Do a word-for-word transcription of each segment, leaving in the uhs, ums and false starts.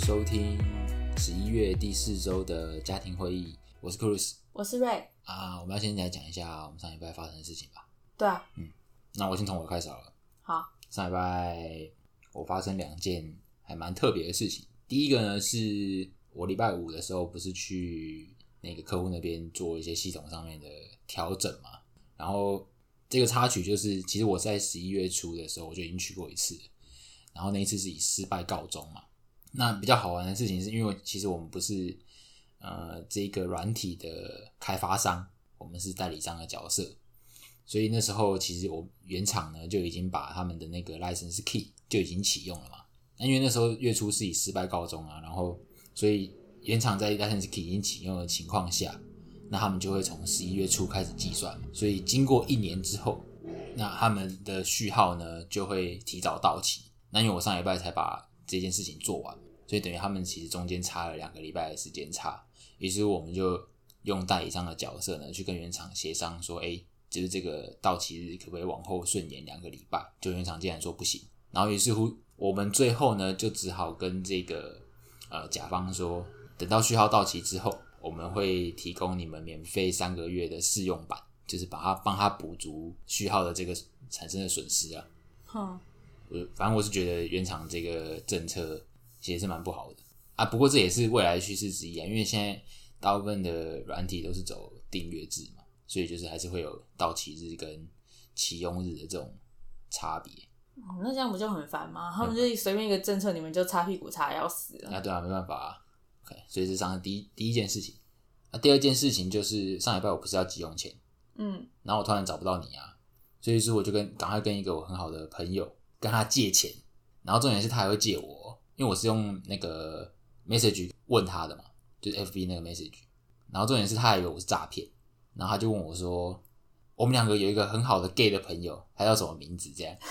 收听十一月第四周的家庭会议，我是 Cruz， 我是 Ray 啊。我们要先来讲一下我们上礼拜发生的事情吧。 对啊， 嗯，那我先从我开始好了。 好， 上礼拜我发生两件还蛮特别的事情。第一个呢，是我礼拜五的时候不是去那个客户那边做一些系统上面的调整嘛，然后这个插曲就是，其实我在十一月初的时候我就已经去过一次了，然后那一次是以失败告终嘛。那比较好玩的事情是，因为其实我们不是呃这个软体的开发商，我们是代理商的角色，所以那时候其实我原厂呢就已经把他们的那个 license key 就已经启用了嘛。那因为那时候月初是以失败告终啊，然后所以原厂在 license key 已经启用的情况下，那他们就会从十一月初开始计算嘛。所以经过一年之后，那他们的序号呢就会提早到期。那因为我上礼拜才把这件事情做完，所以等于他们其实中间差了两个礼拜的时间差，于是我们就用代理商的角色呢去跟原厂协商说，诶，就是这个到期日可不可以往后顺延两个礼拜，就原厂竟然说不行，然后于是乎我们最后呢就只好跟这个呃甲方说，等到序号到期之后，我们会提供你们免费三个月的试用版，就是把它帮他补足序号的这个产生的损失啊。 嗯， 反正我是觉得原厂这个政策其实是蛮不好的啊，不过这也是未来的趋势之一啊，因为现在大部分的软体都是走订阅制嘛，所以就是还是会有到期日跟启用日的这种差别。 哦，那这样不就很烦吗？他们就随便一个政策，你们就擦屁股擦要死了。 啊，对啊，没办法啊。OK， 所以这是上第一第一件事情。啊，第二件事情就是上礼拜我不是要急用钱，嗯，然后我突然找不到你啊，所以说我就跟赶快跟一个我很好的朋友跟他借钱，然后重点是他还会借我，因为我是用那个 message 问他的嘛，就是 F B 那个 message， 然后重点是他还以为我是诈骗，然后他就问我说，我们两个有一个很好的 gay 的朋友，他叫什么名字这样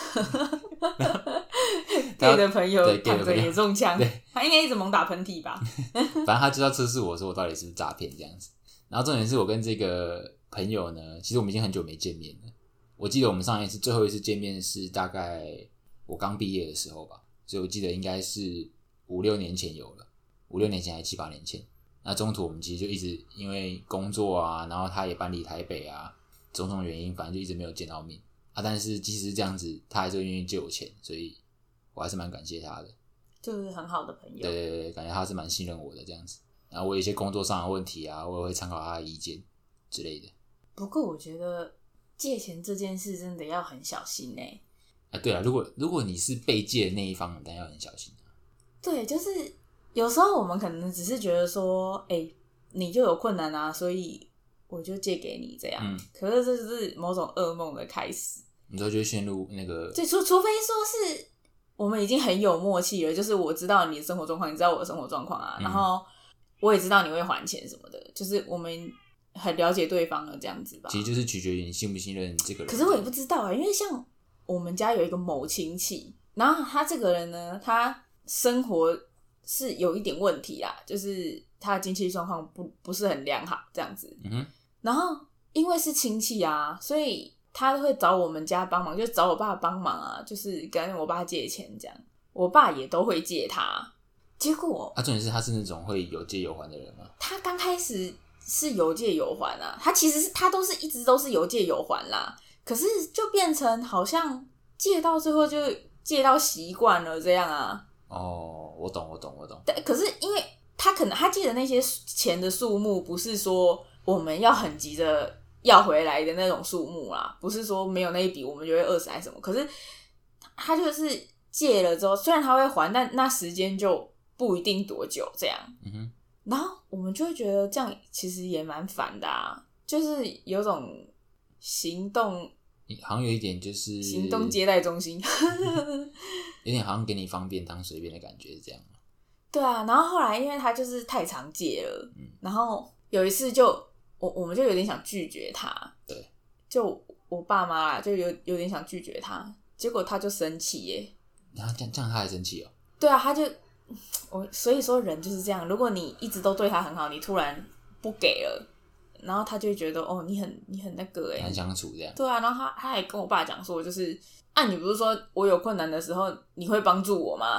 gay 的朋友对躺着也中枪， 对， 他应该一直猛打喷嚏吧反正他就要测试我说我到底是不是诈骗这样子。然后重点是我跟这个朋友呢，其实我们已经很久没见面了，我记得我们上一次最后一次见面是大概我刚毕业的时候吧，所以我记得应该是五六年前有了，五六年前还是七八年前。那中途我们其实就一直因为工作啊，然后他也搬离台北啊，种种原因，反正就一直没有见到面啊。但是即使是这样子，他还是愿意借我钱，所以我还是蛮感谢他的， 就是很好的朋友。 对对对，感觉他是蛮信任我的这样子。然后我有一些工作上的问题啊，我也会参考他的意见之类的。 不过我觉得借钱这件事真的要很小心欸。 啊，对啊，如果如果你是被借的那一方，当然要很小心。 对，就是有时候我们可能只是觉得说，哎、欸，你就有困难啊，所以我就借给你这样。嗯，可是这是某种噩梦的开始。 你之后就会陷入那个， 对，除除非说是我们已经很有默契了，就是我知道你的生活状况，你知道我的生活状况啊，嗯，然后我也知道你会还钱什么的，就是我们很了解对方了这样子吧。 其实就是取决于你信不信任这个人。 可是我也不知道啊，因为像我们家有一个某亲戚，然后他这个人呢，他生活是有一点问题啦，就是他的经济状况不不是很良好这样子。嗯哼。然后因为是亲戚啊，所以他会找我们家帮忙，就找我爸帮忙啊，就是跟我爸借钱这样。我爸也都会借他。结果啊，重点是他是那种会有借有还的人吗？ 他刚开始是有借有还啊，他其实是他都是一直都是有借有还啦。可是就变成好像借到最后就借到习惯了这样啊。 哦，我懂我懂我懂。 对，可是因为他可能他借的那些钱的数目不是说我们要很急着要回来的那种数目啦，不是说没有那一笔我们就会饿死还是什么。可是他就是借了之后，虽然他会还，但那时间就不一定多久这样。嗯哼。然后我们就会觉得这样其实也蛮烦的啊，就是有种行动， 好像有一点就是行动接待中心有点好像给你方便当随便的感觉，是这样吗？ 对啊，然后后来因为他就是太常借了，嗯，然后有一次就我我们就有点想拒绝他， 对， 就我爸妈啦，就有有点想拒绝他，结果他就生气耶。 然后这样这样他还生气哦？ 对啊，他就我所以说人就是这样，如果你一直都对他很好，你突然不给了，然后他就会觉得哦，你很你很那个哎， 难相处这样。 对啊，然后他他还跟我爸讲说，就是啊，你不是说我有困难的时候你会帮助我吗？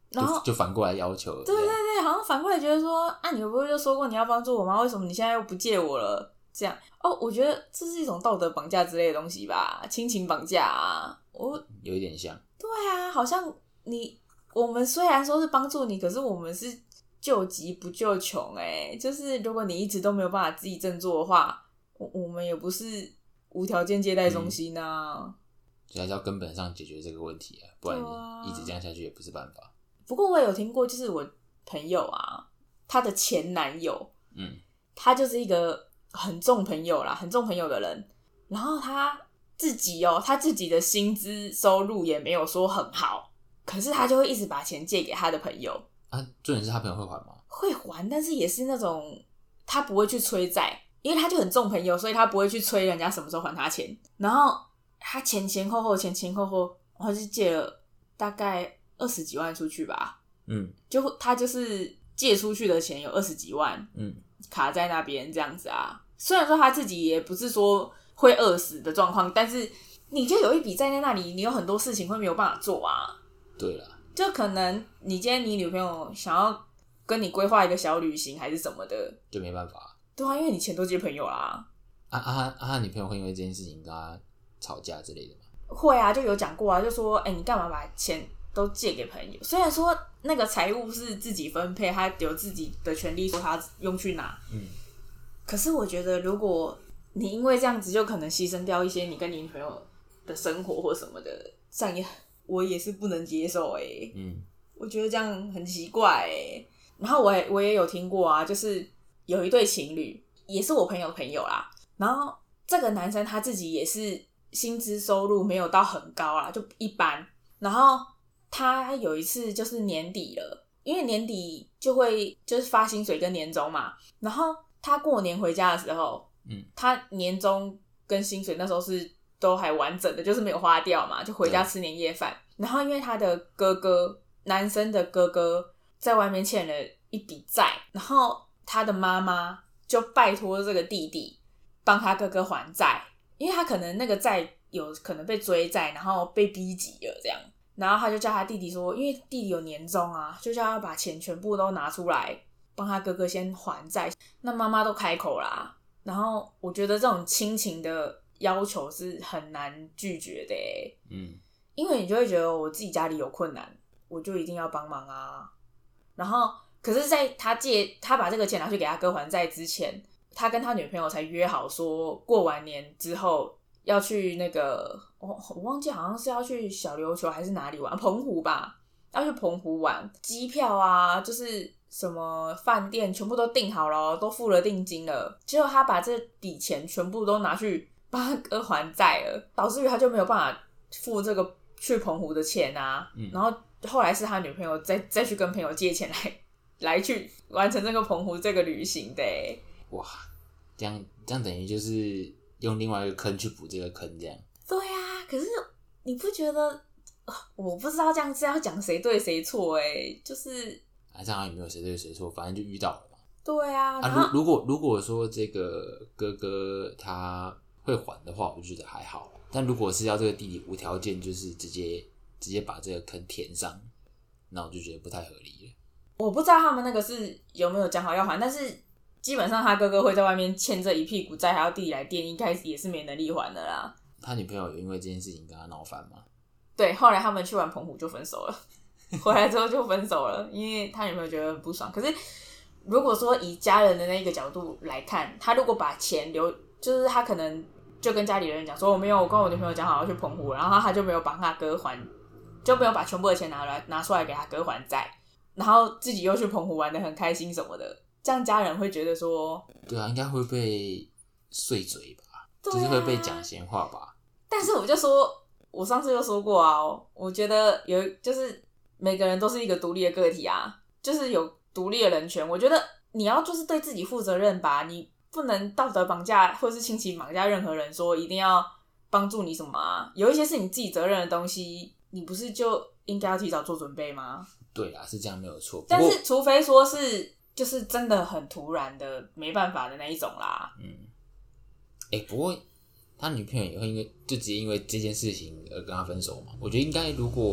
然后就, 就反过来要求了。 对对对，好像反过来觉得说，啊，你不会就说过你要帮助我吗？为什么你现在又不借我了？这样哦，我觉得这是一种道德绑架之类的东西吧，亲情绑架啊，我有一点像。 对啊，好像你我们虽然说是帮助你，可是我们是救急不救穷哎、欸，就是如果你一直都没有办法自己振作的话，我我们也不是无条件接待中心啊。嗯， 所以还是要根本上解决这个问题啊，不然一直这样下去也不是办法。 不过我也有听过，就是我朋友啊，他的前男友， 嗯， 他就是一个很重朋友啦，很重朋友的人。然后他自己哦，他自己的薪资收入也没有说很好，可是他就会一直把钱借给他的朋友。 啊，重点是他朋友会还吗？ 会还，但是也是那种他不会去催债，因为他就很重朋友，所以他不会去催人家什么时候还他钱。然后他前前后后前前后后，然后就借了大概二十几万出去吧。 嗯， 就他就是借出去的钱有二十几万， 嗯， 卡在那边这样子啊。虽然说他自己也不是说会饿死的状况，但是你就有一笔在那里，你有很多事情会没有办法做啊。 对啦， 就可能你今天你女朋友想要跟你规划一个小旅行还是什么的， 就没办法。 对啊，因为你钱都借朋友啦。 啊啊啊！他女朋友会因为这件事情跟他吵架之类的吗？ 会啊，就有讲过啊，就说哎、欸，你干嘛把钱都借给朋友？虽然说那个财务是自己分配，他有自己的权利说他用去哪， 嗯， 可是我觉得如果你因为这样子就可能牺牲掉一些你跟你女朋友的生活或什么的，这样也我也是不能接受哎、欸。 嗯， 我觉得这样很奇怪哎、欸。然后我也我也有听过啊，就是有一对情侣，也是我朋友的朋友啦。然后这个男生他自己也是薪资收入没有到很高啦，就一般。然后他有一次就是年底了，因为年底就会就是发薪水跟年终嘛。然后他过年回家的时候， 嗯， 他年终跟薪水那时候是都还完整的，就是没有花掉嘛，就回家吃年夜饭。然后因为他的哥哥，男生的哥哥在外面欠了一笔债，然后他的妈妈就拜托这个弟弟帮他哥哥还债，因为他可能那个债有可能被追债，然后被逼急了这样。然后他就叫他弟弟说，因为弟弟有年终啊，就叫他把钱全部都拿出来帮他哥哥先还债。那妈妈都开口啦，然后我觉得这种亲情的要求是很难拒绝的耶。 嗯， 因为你就会觉得我自己家里有困难，我就一定要帮忙啊。然后可是在他借他把这个钱拿去给他哥还债之前，他跟他女朋友才约好说过完年之后要去那个我我忘记好像是要去小琉球还是哪里玩，澎湖吧，要去澎湖玩，机票啊就是什么饭店全部都订好了，都付了定金了，结果他把这笔钱全部都拿去帮他哥还债了，导致于他就没有办法付这个去澎湖的钱啊。 嗯， 然后后来是他女朋友再再去跟朋友借钱来来去完成这个澎湖这个旅行的耶。 哇，这样这样等于就是用另外一个坑去补这个坑，这样。 对啊，可是你不觉得？我不知道这样是要讲谁对谁错哎，就是啊，这样也没有谁对谁错，反正就遇到了嘛。 对啊， 啊，如如果如果说这个哥哥他会还的话，我就觉得还好。但如果是要这个弟弟无条件就是直接直接把这个坑填上，那我就觉得不太合理了。 我不知道他们那个是有没有讲好要还，但是基本上他哥哥会在外面欠这一屁股债，还要弟弟来垫，应该也是没能力还的啦。 他女朋友有因为这件事情跟他闹翻吗？ 对，后来他们去完澎湖就分手了，回来之后就分手了，因为他女朋友觉得很不爽。可是如果说以家人的那个角度来看，他如果把钱留，就是他可能就跟家里人讲说我没有，我跟我女朋友讲好要去澎湖，然后他就没有帮他哥还，就没有把全部的钱拿来拿出来给他哥还债，然后自己又去澎湖玩得很开心什么的，这样家人会觉得说， 对啊，应该会被碎嘴吧， 啊、 就是会被讲闲话吧。 但是我就说，我上次就说过啊，我觉得有就是每个人都是一个独立的个体啊，就是有独立的人权。我觉得你要就是对自己负责任吧，你不能道德绑架或是亲情绑架任何人，说一定要帮助你什么啊？有一些是你自己责任的东西，你不是就应该要提早做准备吗？ 对啦，是这样没有错。 但是除非说是就是真的很突然的没办法的那一种啦。 嗯，哎、欸，不过他女朋友也会因为就直接因为这件事情而跟他分手嘛？我觉得应该如果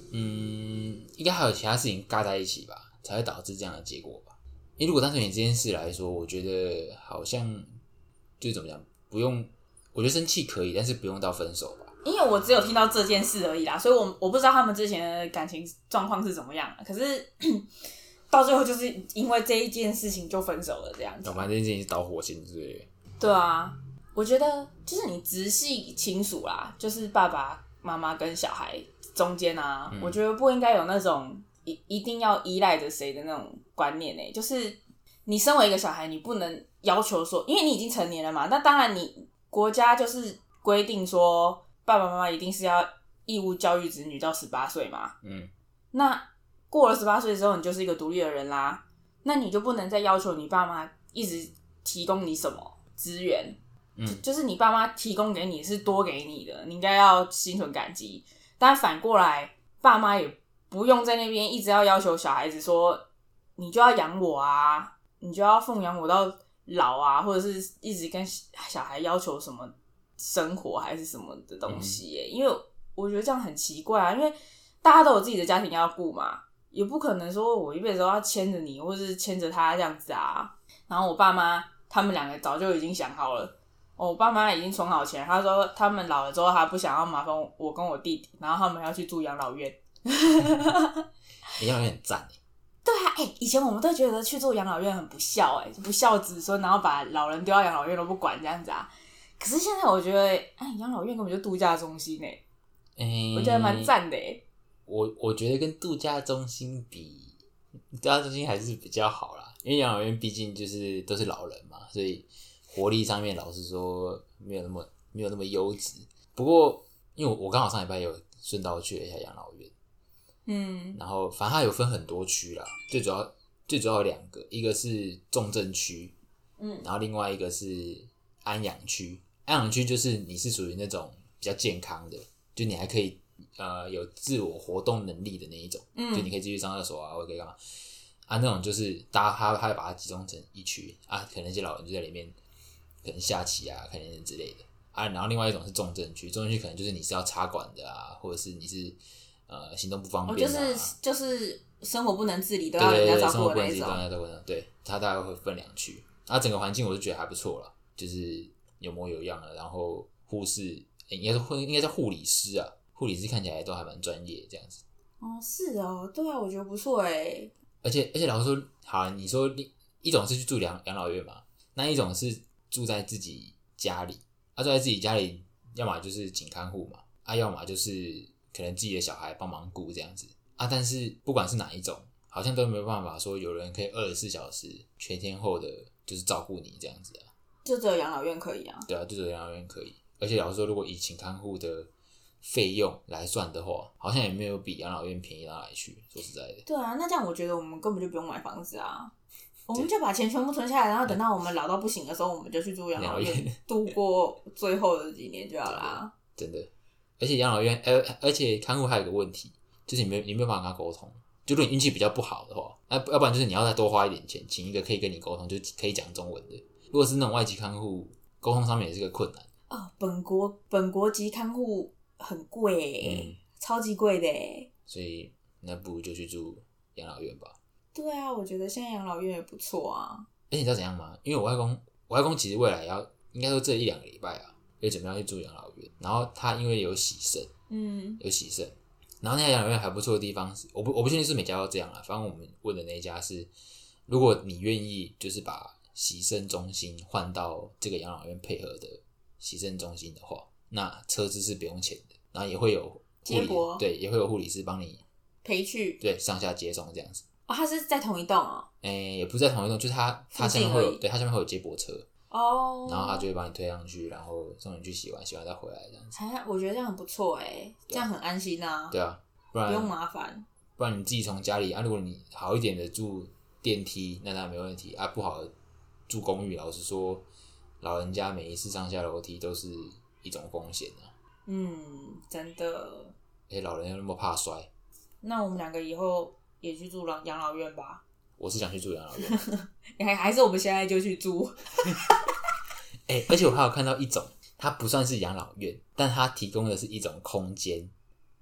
嗯，应该还有其他事情尬在一起吧，才会导致这样的结果吧。因为如果单纯以这件事来说，我觉得好像就怎么讲，不用，我觉得生气可以，但是不用到分手吧。 因为我只有听到这件事而已啦，所以我我不知道他们之前的感情状况是怎么样。可是到最后就是因为这一件事情就分手了，这样子。 反正这件事情是导火线之类的。 对啊，我觉得就是你直系亲属啦，就是爸爸妈妈跟小孩中间啊、嗯，我觉得不应该有那种一一定要依赖着谁的那种观念诶、欸。就是你身为一个小孩，你不能要求说，因为你已经成年了嘛，那当然你国家就是规定说。爸爸妈妈一定是要义务教育子女到十八岁嘛？嗯，那过了十八岁之后，你就是一个独立的人啦。那你就不能再要求你爸妈一直提供你什么资源，嗯就，就是你爸妈提供给你是多给你的，你应该要心存感激。但反过来，爸妈也不用在那边一直要要求小孩子说，你就要养我啊，你就要奉养我到老啊，或者是一直跟小孩要求什么。生活还是什么的东西耶、欸嗯，因为我觉得这样很奇怪啊，因为大家都有自己的家庭要顾嘛，也不可能说我一辈子都要牵着你，或是牵着他这样子啊。然后我爸妈他们两个早就已经想好了，我爸妈已经存好钱，他说他们老了之后，他不想要麻烦我跟我弟弟，然后他们要去住养老院。 养老院很赞耶。 对啊，哎、欸，以前我们都觉得去住养老院很不孝哎，不孝子孙，然后把老人丢到养老院都不管这样子啊。可是现在我觉得，哎，养老院根本就度假中心哎、欸，我觉得蛮赞的哎、欸。 我我觉得跟度假中心比，度假中心还是比较好啦，因为养老院毕竟就是都是老人嘛，所以活力上面老实说没有那么没有那么优质。不过因为我刚好上礼拜有顺道去了一下养老院，嗯，然后反正它有分很多区啦，最主要最主要有两个，一个是重症区，嗯，然后另外一个是安养区。安养区就是你是属于那种比较健康的，就你还可以呃有自我活动能力的那一种，嗯，就你可以继续上厕所啊，或者可以干嘛啊，那种就是大家他他会把它集中成一区啊，可能那些老人就在里面可能下棋啊、看电视之类的啊，然后另外一种是重症区，重症区可能就是你是要插管的啊，或者是你是呃行动不方便啊， 哦、就是就是生活不能自理都要人家照顾的那种，对对对，生活不能自理都要人家照顾的， 对，它大概会分两区，啊，整个环境我是觉得还不错啦，就是有模有样的，然后护士应该是应该叫护理师啊，护理师看起来都还蛮专业这样子。 哦，是哦，对啊，我觉得不错哎。 而且而且老实说，好，你说一种是去住养养老院嘛，那一种是住在自己家里，啊，住在自己家里，要么就是请看护嘛，啊，要么就是可能自己的小孩帮忙顾这样子啊。但是不管是哪一种，好像都没有办法说有人可以二十四小时全天候的，就是照顾你这样子啊。 就只有养老院可以啊。 对啊，就只有养老院可以。而且老实说，如果以请看护的费用来算的话，好像也没有比养老院便宜到哪里去。说实在的。 对啊，那这样我觉得我们根本就不用买房子啊，我们就把钱全部存下来，然后等到我们老到不行的时候，我们就去住养老院，度过最后的几年就好啦。 真的，而且养老院，而而且看护还有个问题，就是你没你没有办法跟他沟通。就如果你运气比较不好的话，那要不然就是你要再多花一点钱，请一个可以跟你沟通，就可以讲中文的。如果是那种外籍看护，沟通上面也是个困难。 哦，本国本国籍看护很贵耶、嗯，超级贵的耶。 所以那不如就去住养老院吧。 对啊，我觉得现在养老院也不错啊。 而且你知道怎样吗？因为我外公，我外公其实未来要应该说这一两个礼拜啊，也准备要去住养老院。然后他因为有洗肾，嗯，有洗肾。然后那家养老院还不错的地方是，我不我不确定是每家都这样啦，反正我们问的那一家是，如果你愿意就是把洗肾中心换到这个养老院配合的洗肾中心的话，那车资是不用钱的，然后也会有接驳， 对，也会有护理师帮你陪去， 对，上下接送这样子。 哦，他是在同一栋哦？ 诶、欸，也不是在同一栋，就是他他下面会有，对，他下面会有接驳车哦，然后他就会帮你推上去，然后送你去洗完，洗完再回来这样子。 还我觉得这样很不错哎，这样很安心啊。 对啊，不然不用麻烦。 不然你自己从家里啊，如果你好一点的住电梯，那当然没问题啊。不好的住公寓，老实说，老人家每一次上下楼梯都是一种风险啊。 嗯，真的。 而且老人又那么怕摔。 那我们两个以后也去住养老院吧。 我是想去住养老院。 还还是我们现在就去住。 欸，而且我还有看到一种，它不算是养老院，但它提供的是一种空间，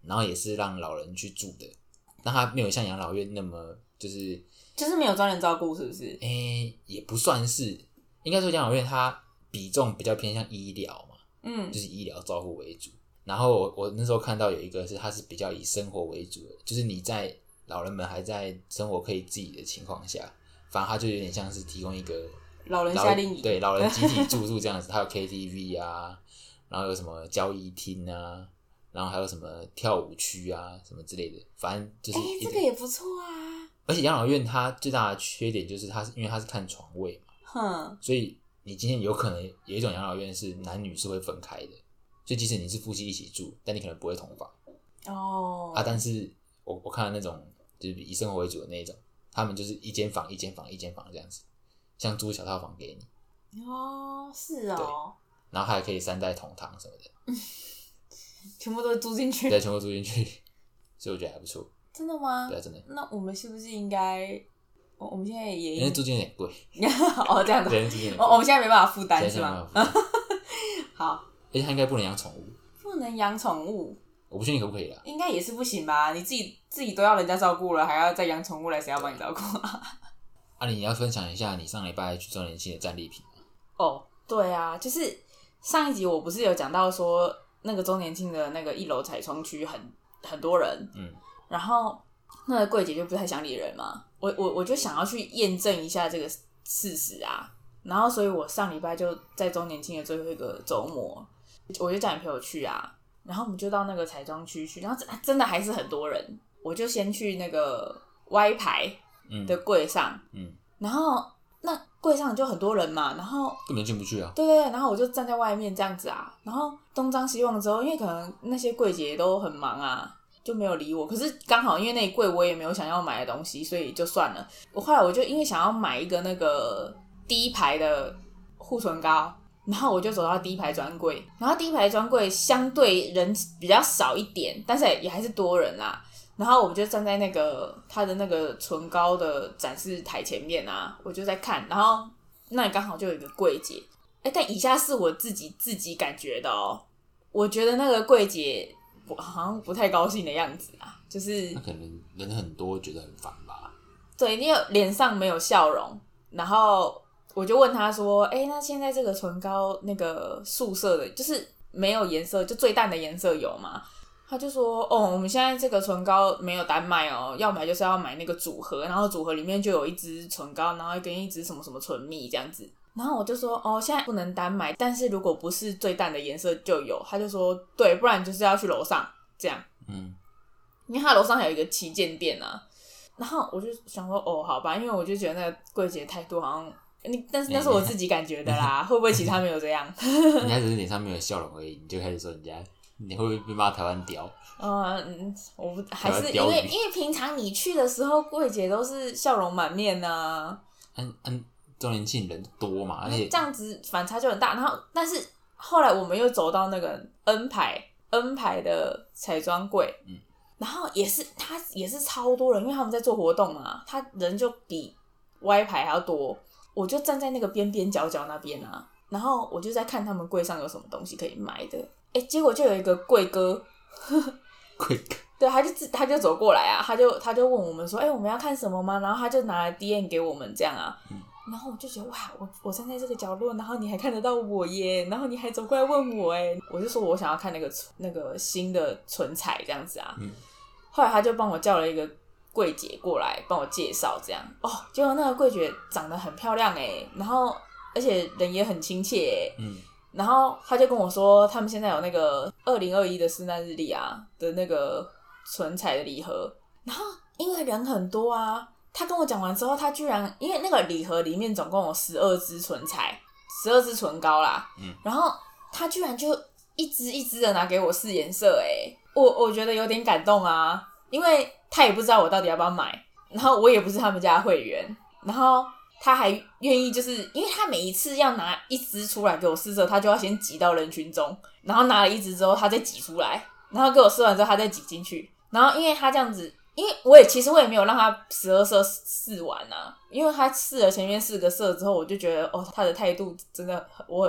然后也是让老人去住的，但它没有像养老院那么就是就是没有专人照顾，是不是？ 诶、欸，也不算是，应该说养老院它比重比较偏向医疗嘛， 嗯， 就是医疗照护为主。然后我我那时候看到有一个是它是比较以生活为主的，就是你在老人们还在生活可以自己的情况下，反正它就有点像是提供一个老人夏令营， 对，老人集体住宿这样子，它有 K T V 啊，然后有什么交易厅啊，然后还有什么跳舞区啊什么之类的，反正就是哎、欸，这个也不错啊。 而且养老院它最大的缺点就是它是因为它是看床位嘛， 哼， 所以你今天有可能有一种养老院是男女是会分开的，所以即使你是夫妻一起住，但你可能不会同房哦啊。但是我我看到那种就是以生活为主的那一种，他们就是一间房一间房一间房这样子，像租小套房给你。 哦，是哦。 然后还可以三代同堂什么的， 全部都租进去， 对，全部租进去，所以我觉得还不错。 真的吗？ 对啊，真的。 那我们是不是应该？我们现在也因为租金有点贵。 哦，这样子。 对，租金有点贵。 哦，我们现在没办法负担是吗？好。 而且他应该不能养宠物。 不能养宠物。 我不确定可不可以啦。 应该也是不行吧？你自己自己都要人家照顾了，还要再养宠物来，谁要帮你照顾啊？ 啊，你要分享一下你上礼拜去周年庆的战利品吗？ 哦，对啊，就是上一集我不是有讲到说那个周年庆的那个一楼彩窗区很很多人，嗯，然后那个柜姐就不太想理人嘛，我我我就想要去验证一下这个事实啊，然后所以我上礼拜就在周年庆的最后一个周末，我就叫你陪我去啊，然后我们就到那个彩妆区去，然后真的还是很多人，我就先去那个 Y 牌的柜上，嗯，嗯然后那柜上就很多人嘛，然后根本进不去啊。 对对对，然后我就站在外面这样子啊，然后东张西望之后，因为可能那些柜姐都很忙啊，就没有理我。可是刚好因为那一柜我也没有想要买的东西，所以就算了。我后来我就因为想要买一个那个第一排的护唇膏，然后我就走到第一排专柜，然后第一排专柜相对人比较少一点，但是也还是多人啦。然后我就站在那个他的那个唇膏的展示台前面啊，我就在看，然后那里刚好就有一个柜姐，哎，但以下是我自己自己感觉的哦，我觉得那个柜姐好像不太高兴的样子啊，就是那可能人很多，觉得很烦吧。 对，因为脸上没有笑容，然后我就问他说：“哎，那现在这个唇膏那个素色的，就是没有颜色，就最淡的颜色有吗？”他就说：“哦，我们现在这个唇膏没有单卖哦，要买就是要买那个组合，然后组合里面就有一支唇膏，然后跟一支什么什么唇蜜这样子。”然后我就说：“哦，现在不能单买，但是如果不是最淡的颜色就有。”他就说：“对，不然就是要去楼上这样。”嗯，因为他楼上还有一个旗舰店啊。然后我就想说：“哦，好吧，因为我就觉得那个柜姐态度好像……你但是那是我自己感觉的啦，会不会其他没有这样？” 人家只是脸上没有笑容而已，你就开始说人家。你会不会被骂台湾屌？ 嗯，我不还是因为因为平常你去的时候，柜姐都是笑容满面啊。 嗯嗯，周年庆人多嘛，而且这样子反差就很大。然后，但是后来我们又走到那个 N 牌 N 牌的彩妆柜，嗯，然后也是他也是超多人，因为他们在做活动嘛，他人就比 Y 牌还要多。我就站在那个边边角角那边啊，然后我就在看他们柜上有什么东西可以买的。哎，结果就有一个柜哥， 柜哥， 对，他就他就走过来啊，他就他就问我们说，哎，我们要看什么吗？然后他就拿了 D N 给我们这样啊，嗯、然后我就觉得哇，我我站在这个角落，然后你还看得到我耶，然后你还走过来问我哎，我就说我想要看那个那个新的唇彩这样子啊，嗯、后来他就帮我叫了一个柜姐过来帮我介绍这样，哦，结果那个柜姐长得很漂亮哎，然后而且人也很亲切哎，嗯。然后他就跟我说，他们现在有那个二零二一的圣诞日历啊的那个唇彩的礼盒。然后因为人很多啊，他跟我讲完之后，他居然因为那个礼盒里面总共有十二支唇彩，十二支唇膏啦。嗯。然后他居然就一支一支的拿给我试颜色，哎，我我觉得有点感动啊，因为他也不知道我到底要不要买，然后我也不是他们家的会员，然后。他还愿意，就是因为他每一次要拿一支出来给我试色，他就要先挤到人群中，然后拿了一支之后，他再挤出来，然后给我试完之后，他再挤进去。然后因为他这样子，因为我也其实我也没有让他十二色试完啊，因为他试了前面四个色之后，我就觉得哦，他的态度真的我很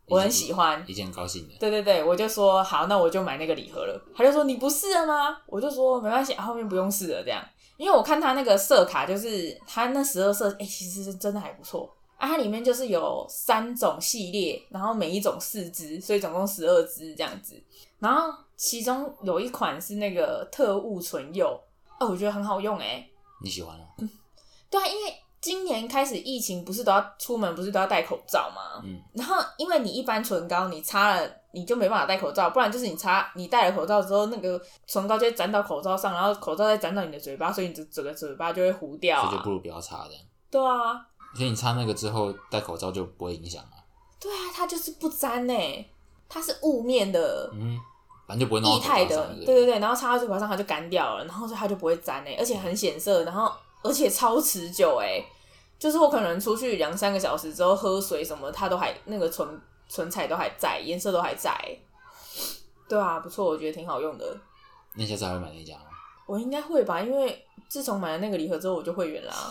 我很喜欢， 已经很高兴了。 对对对，我就说好，那我就买那个礼盒了。他就说你不试了吗？我就说没关系，后面不用试了这样。因为我看他那个色卡，就是他那十二色，哎、欸，其实真的还不错啊。它里面就是有三种系列，然后每一种四支，所以总共十二支这样子。然后其中有一款是那个特务唇釉，哦，我觉得很好用哎、欸。 你喜欢吗？ 嗯，对啊，因为今年开始疫情，不是都要出门，不是都要戴口罩吗？嗯，然后因为你一般唇膏你擦了，你就没办法戴口罩，不然就是你擦你戴了口罩之后，那个唇膏就会沾到口罩上，然后口罩再沾到你的嘴巴，所以你整个嘴巴就会糊掉、啊， 所以就不如不要擦这样。 对啊， 所以你擦那个之后戴口罩就不会影响吗？ 对啊，它就是不沾诶、欸，它是雾面的， 嗯，反正就不会弄到口罩上液态的，对对对，然后擦到嘴巴上它就干掉了，然后它就不会沾诶、欸，而且很显色，然后而且超持久诶、欸。就是我可能出去两三个小时之后喝水什么，它都还那个唇唇彩都还在，颜色都还在。对啊，不错，我觉得挺好用的。 那下次还会买那家吗？ 我应该会吧，因为自从买了那个礼盒之后，我就会员啦。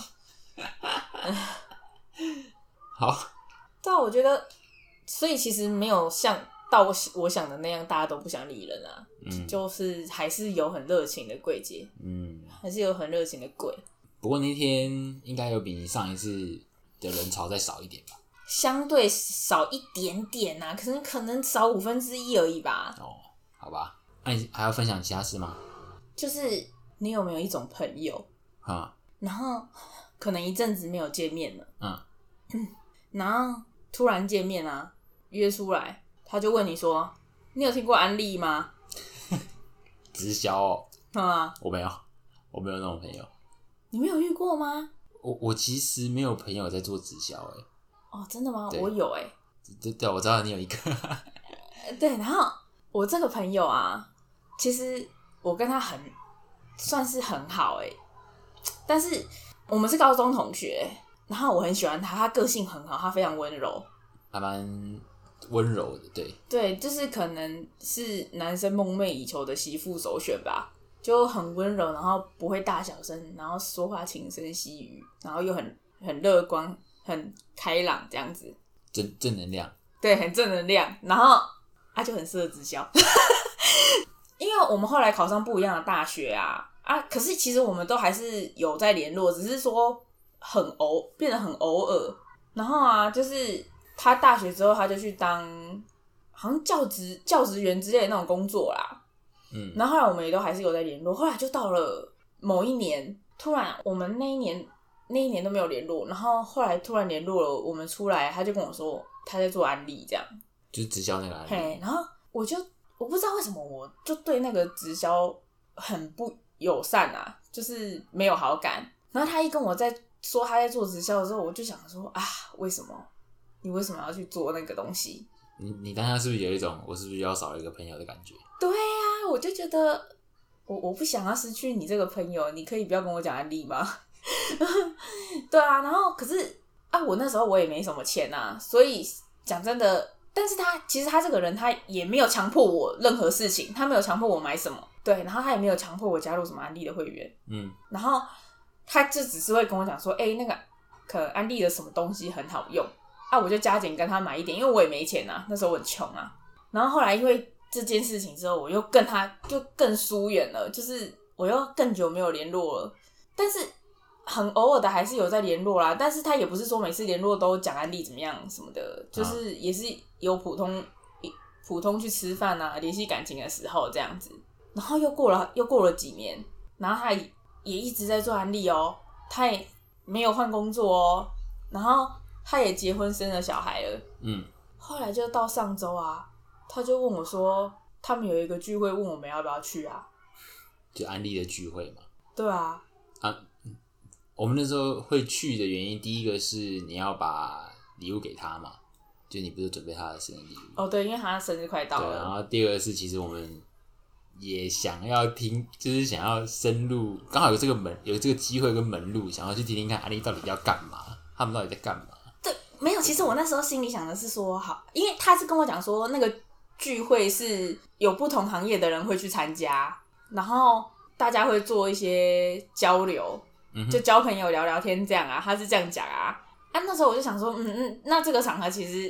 好。 对啊，我觉得，所以其实没有像到我想的那样，大家都不想理人啊。嗯，就是还是有很热情的柜姐，嗯，还是有很热情的柜。 不过那天应该有比你上一次的人潮再少一点吧？ 相对少一点点啊，可能可能少五分之一而已吧。 哦，好吧。那你还要分享其他事吗？ 就是你有没有一种朋友，嗯，然后可能一阵子没有见面了，嗯，然后突然见面啊，约出来，他就问你说：“你有听过安利吗？” 直销哦， 嗯啊， 我没有，我没有那种朋友。 你没有遇过吗？ 我我其实没有朋友在做直销哎、欸。 哦，真的吗？我有哎、欸。 对对，我知道你有一个。 对，然后我这个朋友啊，其实我跟他很算是很好哎、欸，但是我们是高中同学，然后我很喜欢他，他个性很好，他非常温柔， 还蛮温柔的，对对，就是可能是男生梦寐以求的媳妇首选吧。就很温柔，然后不会大小声，然后说话轻声细语，然后又很很乐观、很开朗这样子， 正正能量， 对，很正能量。然后他、啊、就很适合直销，因为我们后来考上不一样的大学啊啊，可是其实我们都还是有在联络，只是说很偶变得很偶尔。然后啊，就是他大学之后，他就去当好像教职教职员之类的那种工作啦。嗯，然后后来我们也都还是有在联络，后来就到了某一年，突然我们那一年那一年都没有联络，然后后来突然联络了，我们出来，他就跟我说他在做安利，这样就是直销那个安利。 嘿，然后我就我不知道为什么我就对那个直销很不友善啊，就是没有好感。然后他一跟我在说他在做直销的时候，我就想说啊，为什么你为什么要去做那个东西？ 你你当下是不是有一种我是不是要少了一个朋友的感觉？ 对啊，我就觉得我我不想要失去你这个朋友，你可以不要跟我讲安利吗？对啊，然后可是啊，我那时候我也没什么钱啊，所以讲真的，但是他其实他这个人他也没有强迫我任何事情，他没有强迫我买什么，对，然后他也没有强迫我加入什么安利的会员，嗯，然后他就只是会跟我讲说，哎、欸，那个可能安利的什么东西很好用啊，我就加紧跟他买一点，因为我也没钱啊，那时候我很穷啊，然后后来因为这件事情之后，我又跟他就更疏远了，就是我又更久没有联络了，但是很偶尔的还是有在联络啦，但是他也不是说每次联络都讲安利怎么样什么的，就是也是有普通普通去吃饭啊，联系感情的时候这样子，然后又过了又过了几年，然后他也一直在做安利哦，他也没有换工作哦，然后他也结婚生了小孩了，嗯，后来就到上周啊。他就问我说，他们有一个聚会，问我们要不要去啊？ 就安利的聚会嘛。 对啊。啊， 我们那时候会去的原因，第一个是你要把礼物给他嘛，就你不是准备他的生日礼物。 哦，对，因为他生日快到了。 对，然后第二个是，其实我们也想要听，就是想要深入，刚好有这个门，有这个机会跟门路，想要去听听看安利到底要干嘛，他们到底在干嘛。 对，没有，其实我那时候心里想的是说，好，因为他是跟我讲说那个。聚会是有不同行业的人会去参加，然后大家会做一些交流，嗯、就交朋友聊聊天这样啊，他是这样讲啊。啊，那时候我就想说，嗯嗯，那这个场合其实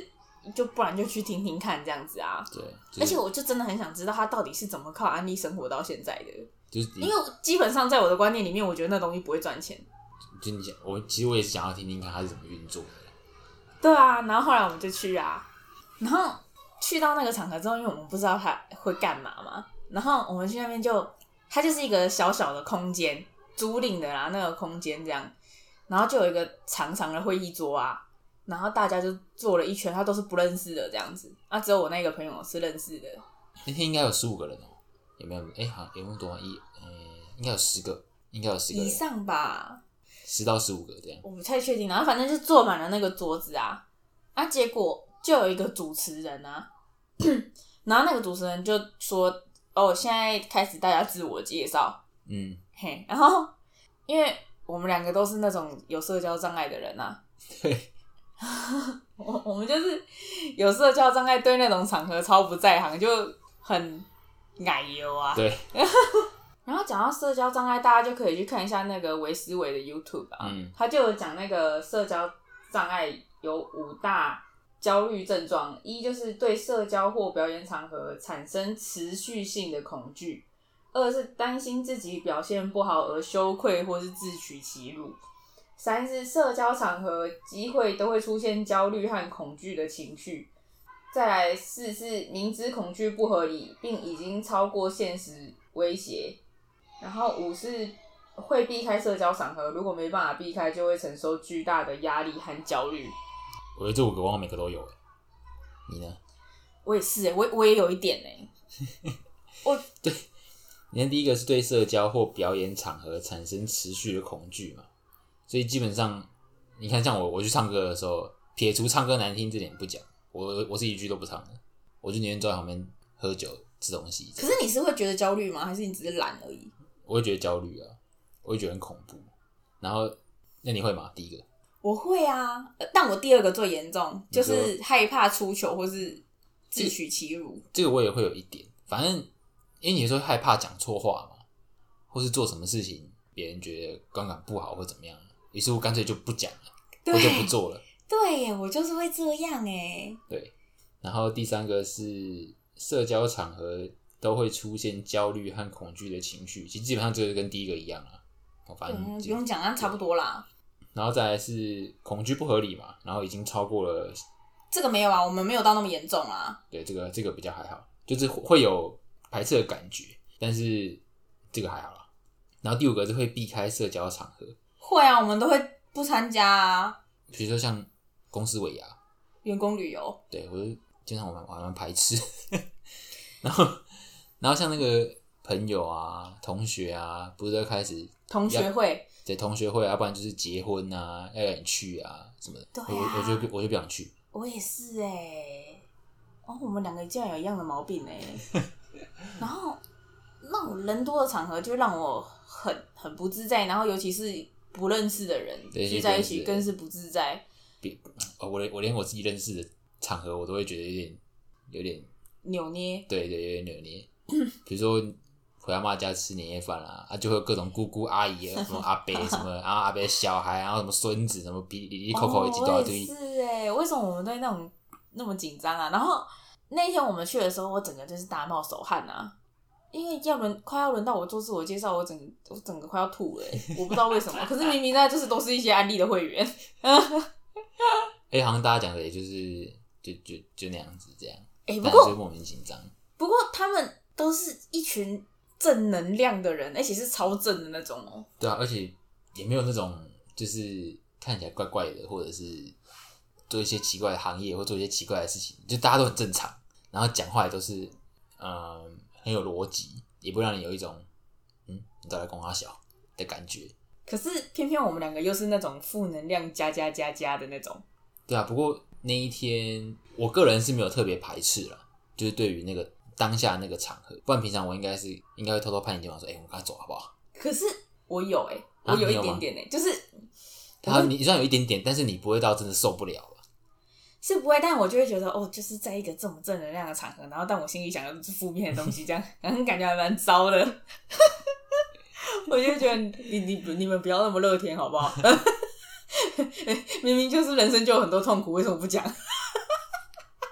就不然就去听听看这样子啊。 对，就是、 而且我就真的很想知道他到底是怎么靠安利生活到现在的。 就是因为基本上在我的观念里面，我觉得那东西不会赚钱。 就你想，我其实我也是想要听听看他是怎么运作的。 对啊，然后后来我们就去啊，然后去到那个场合之后，因为我们不知道他会干嘛嘛，然后我们去那边就，它就是一个小小的空间，租赁的啦，那个空间这样，然后就有一个长长的会议桌啊，然后大家就坐了一圈，他都是不认识的这样子，啊，只有我那个朋友是认识的。 那天应该有十五个人哦、喔，有没有？哎、欸，好，有没有多少？一，呃、欸，应该有十个，应该有十个人以上吧。 十到十五个这样， 我不太确定，然后反正就坐满了那个桌子啊，啊，结果就有一个主持人啊，然后那个主持人就说：“哦，现在开始大家自我介绍。”嗯，嘿，然后因为我们两个都是那种有社交障碍的人啊， 对， 我我们就是有社交障碍，对那种场合超不在行，就很矮油啊， 对。 然后讲到社交障碍，大家就可以去看一下那个维思维的 YouTube 啊，嗯、他就有讲那个社交障碍有五大焦虑症状，一就是对社交或表演场合产生持续性的恐惧，二是担心自己表现不好而羞愧或是自取其辱，三是社交场合机会都会出现焦虑和恐惧的情绪，再来四是明知恐惧不合理并已经超过现实威胁。然后五是会避开社交场合，如果没办法避开，就会承受巨大的压力和焦虑。 我觉得这五个往往每个都有，你呢？ 我也是，我我也有一点哎。我对，你看第一个是对社交或表演场合产生持续的恐惧嘛，所以基本上你看，像我我去唱歌的时候，撇除唱歌难听这点不讲，我我是一句都不唱的，我就宁愿坐在旁边喝酒吃东西。 可是你是会觉得焦虑吗？还是你只是懒而已？ 我会觉得焦虑啊，我会觉得很恐怖。然后，那你会吗？第一个， 我会啊，但我第二个最严重，就是害怕出糗或是自取其辱。 这个我也会有一点，反正因为你有时候害怕讲错话嘛，或是做什么事情别人觉得观感不好或怎么样，于是我干脆就不讲了，我就不做了。 对，我就是会这样哎。 对，然后第三个是社交场合都会出现焦虑和恐惧的情绪，其实基本上这个跟第一个一样啊。反正嗯，不用讲，那差不多啦。 然后再来是恐惧不合理嘛，然后已经超过了。 这个没有啊，我们没有到那么严重啊。 对，这个这个比较还好，就是会有排斥的感觉，但是这个还好啦。然后第五个是会避开社交场合。 会啊，我们都会不参加啊。 比如说像公司尾牙、 员工旅游， 对我就经常我蛮我蛮排斥。然后，然后像那个朋友啊、同学啊，不是在开始同学会， 对同学会啊，不然就是结婚啊，要你去啊什么的。 对啊， 我我就我就不想去。 我也是哎、欸，哦，我们两个竟然有一样的毛病哎、欸。然后那种人多的场合，就让我很很不自在，然后尤其是不认识的人聚在一起，更是不自在。 哦，我连我连我自己认识的场合，我都会觉得有点有点扭捏。 对对，有点扭捏。比如说回阿嬷家吃年夜饭啦，啊，就会有各种姑姑阿姨、什么阿伯什么，然后阿伯小孩，然后什么孙子，什么比里里扣扣一大堆。 我也是哎、欸，为什么我们对那种那么紧张啊？然后那天我们去的时候，我整个就是大冒手汗啊，因为要轮快要轮到我做自我介绍，我整个我整个快要吐了、欸，我不知道为什么。可是明明那就是都是一些安利的会员。哎、 欸，好像大家讲的也就是就就就那样子这样。 哎、欸，不过莫名紧张。 不过他们都是一群正能量的人，而且是超正的那种哦。 对啊，而且也没有那种就是看起来怪怪的，或者是做一些奇怪的行业或做一些奇怪的事情，就大家都很正常，然后讲话也都是嗯很有逻辑，也不会让你有一种嗯你到底跟我小的感觉。 可是偏偏我们两个又是那种负能量加加加加的那种。 对啊，不过那一天我个人是没有特别排斥啦，就是对于那个当下那个场合，不然平常我应该是应该会偷偷拍你肩膀说：“哎、欸，我们赶快走好不好？” 可是我有哎、欸，我有一点点哎、欸，就是他你虽然有一点点，但是你不会到真的受不了吧？ 是不会，但我就会觉得哦，就是在一个这么正能量的场合，然后但我心里想的是负面的东西，这样然后感觉还蛮糟的。我就觉得你你你们不要那么乐天好不好？明明就是人生就有很多痛苦，为什么不讲？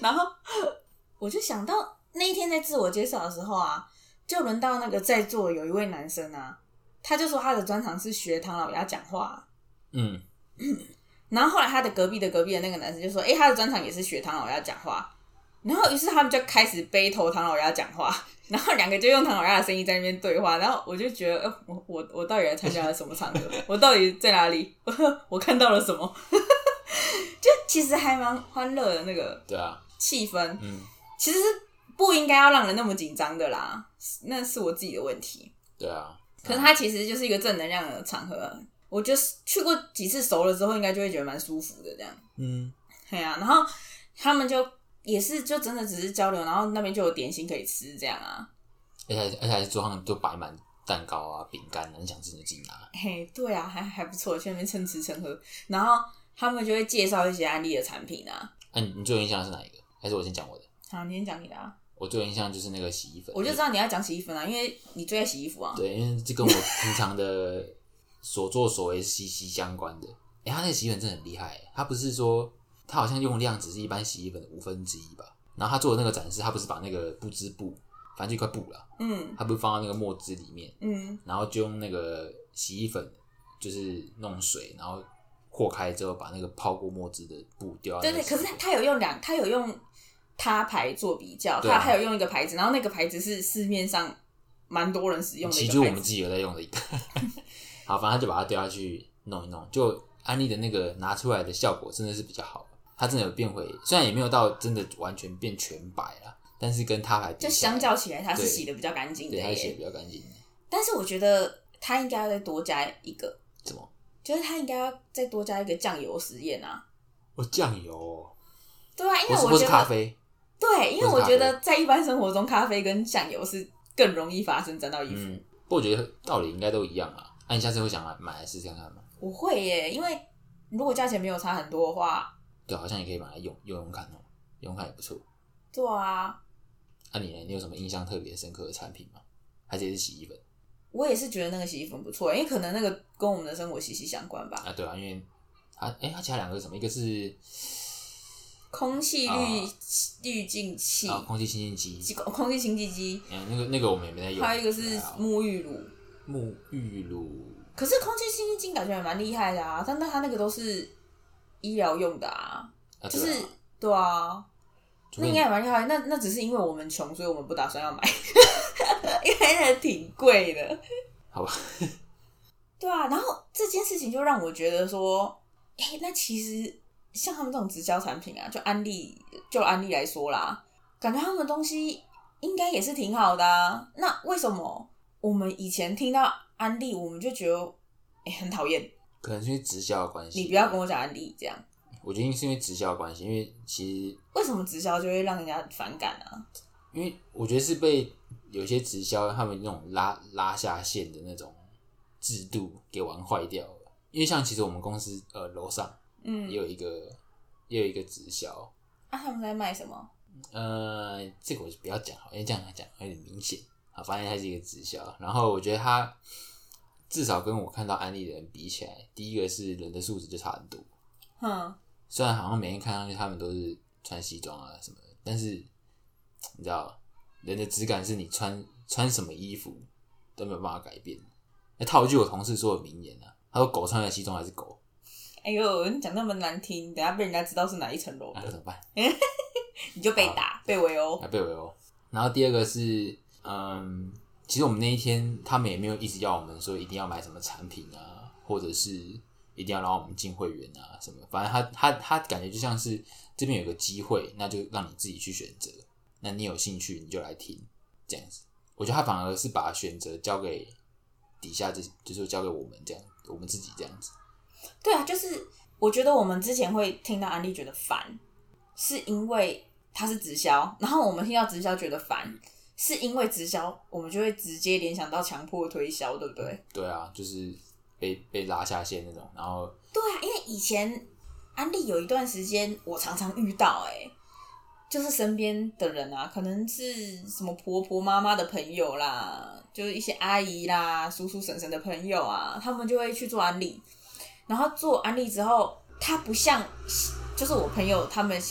然后我就想到那一天在自我介绍的时候啊，就轮到那个在座有一位男生啊，他就说他的专长是学唐老鸭讲话。嗯，然后后来他的隔壁的隔壁的那个男生就说，哎、欸，他的专长也是学唐老鸭讲话。然后于是他们就开始背头唐老鸭讲话，然后两个就用唐老鸭的声音在那边对话，然后我就觉得，呃、我我我到底来参加了什么场合？我到底在哪里？我看到了什么？就其实还蛮欢乐的那个， 对啊， 气氛，嗯，其实是不应该要让人那么紧张的啦，那是我自己的问题。 对啊， 可是它其实就是一个正能量的场合，我就是去过几次熟了之后，应该就会觉得蛮舒服的这样。嗯，对啊，然后他们就。也是，就真的只是交流，然后那边就有点心可以吃，这样啊。 而且而且还是桌上都摆满蛋糕啊、饼干啊，你想吃就进拿。 嘿，对啊，还还不错，去那边蹭吃蹭喝，然后他们就会介绍一些安利的产品啊。 哎、啊，你最有印象的是哪一个？还是我先讲我的？ 好，你先讲你的啊。 我最有印象就是那个洗衣粉。 我就知道你要讲洗衣粉啊，因为你最爱洗衣服啊。 对，因为这跟我平常的所作所为息息相关的。哎、欸，他那个洗衣粉真的很厉害，他不是说。他好像用量只是一般洗衣粉的五分之一吧，然后他做的那个展示，他不是把那个不织布，反正就一块布啦，嗯，他不是放到那个墨汁里面，嗯，然后就用那个洗衣粉，就是弄水，然后和开之后，把那个泡过墨汁的布丢到那个。对对，可是他有用两，他有用他牌做比较，他还有用一个牌子，然后那个牌子是市面上蛮多人使用的一个牌子， 其实就是我们自己有在用的一个。好，反正他就把它丢下去弄一弄，就安利的那个拿出来的效果真的是比较好。它真的有变回，虽然也没有到真的完全变全白啦，但是跟他牌比起来， 就相较起来，它是洗的比较干净的耶。 对，它洗的比较干净。 但是我觉得它应该要再多加一个， 什么？ 就是它应该要再多加一个酱油实验啊！ 哦，酱油。 对啊，因为我觉得或是咖啡。 对，因为我觉得在一般生活中，咖啡跟酱油是更容易发生沾到衣服。嗯， 不过我觉得道理应该都一样啊。那、啊、你下次会想买买来试试看看吗？ 我会耶，因为如果价钱没有差很多的话。 对，好像也可以买来用用用看哦，用看也不错。 对啊。 那、啊、你呢？你有什么印象特别深刻的产品吗？还是也是洗衣粉？ 我也是觉得那个洗衣粉不错，因为可能那个跟我们的生活息息相关吧。 啊，对啊，因为它哎、欸，它其他两个是什么？一个是空气滤滤净器啊，空气清净机， 空气清净机。 嗯，那个那个我们也没在用。 还有一个是沐浴乳， 沐浴乳。 可是空气清净机感觉也蛮厉害的啊，但它那个都是。医疗用的啊，啊就是对 啊, 對啊，那应该也蛮厉害。那那只是因为我们穷，所以我们不打算要买，因为那挺贵的。 好吧。 对啊，然后这件事情就让我觉得说，哎、欸，那其实像他们这种直销产品啊，就安利，就安利来说啦，感觉他们的东西应该也是挺好的啊。那为什么我们以前听到安利，我们就觉得哎、欸、很讨厌？ 可能是因为直销的关系。 你不要跟我讲安利这样。 我觉得是因为直销的关系，因为其实为什么直销就会让人家反感啊？ 因为我觉得是被有些直销他们那种拉拉下线的那种制度给玩坏掉了。因为像其实我们公司呃楼上嗯也有一个也有一个直销啊，他们在卖什么？ 呃，这个我就不要讲好，因为这样讲有点明显啊。发现它是一个直销，然后我觉得它。至少跟我看到安利的人比起来，第一个是人的素质就差很多。嗯，虽然好像每天看上去他们都是穿西装啊什么的，但是你知道，人的质感是你穿穿什么衣服都没有办法改变。那套句我同事说的名言啊，他说：“狗穿的西装还是狗。” 哎呦，你讲那么难听，等一下被人家知道是哪一层楼的、 啊，怎么办？ 你就被打，被围殴， 啊，被围殴。然后第二个是，嗯。其实我们那一天，他们也没有一直要我们说一定要买什么产品啊，或者是一定要让我们进会员啊什么。反正他他他感觉就像是这边有个机会，那就让你自己去选择。那你有兴趣你就来听，这样子。我觉得他反而是把选择交给底下这，就是交给我们这样，我们自己这样子。 对啊，就是我觉得我们之前会听到安利觉得烦，是因为它是直销，然后我们听到直销觉得烦。是因为直销，我们就会直接联想到强迫推销，对不对？ 对啊，就是被被拉下线那种，然后对啊，因为以前安利有一段时间，我常常遇到、欸，哎，就是身边的人啊，可能是什么婆婆妈妈的朋友啦，就是一些阿姨啦、叔叔婶婶的朋友啊，他们就会去做安利，然后做安利之后，他不像就是我朋友他们现在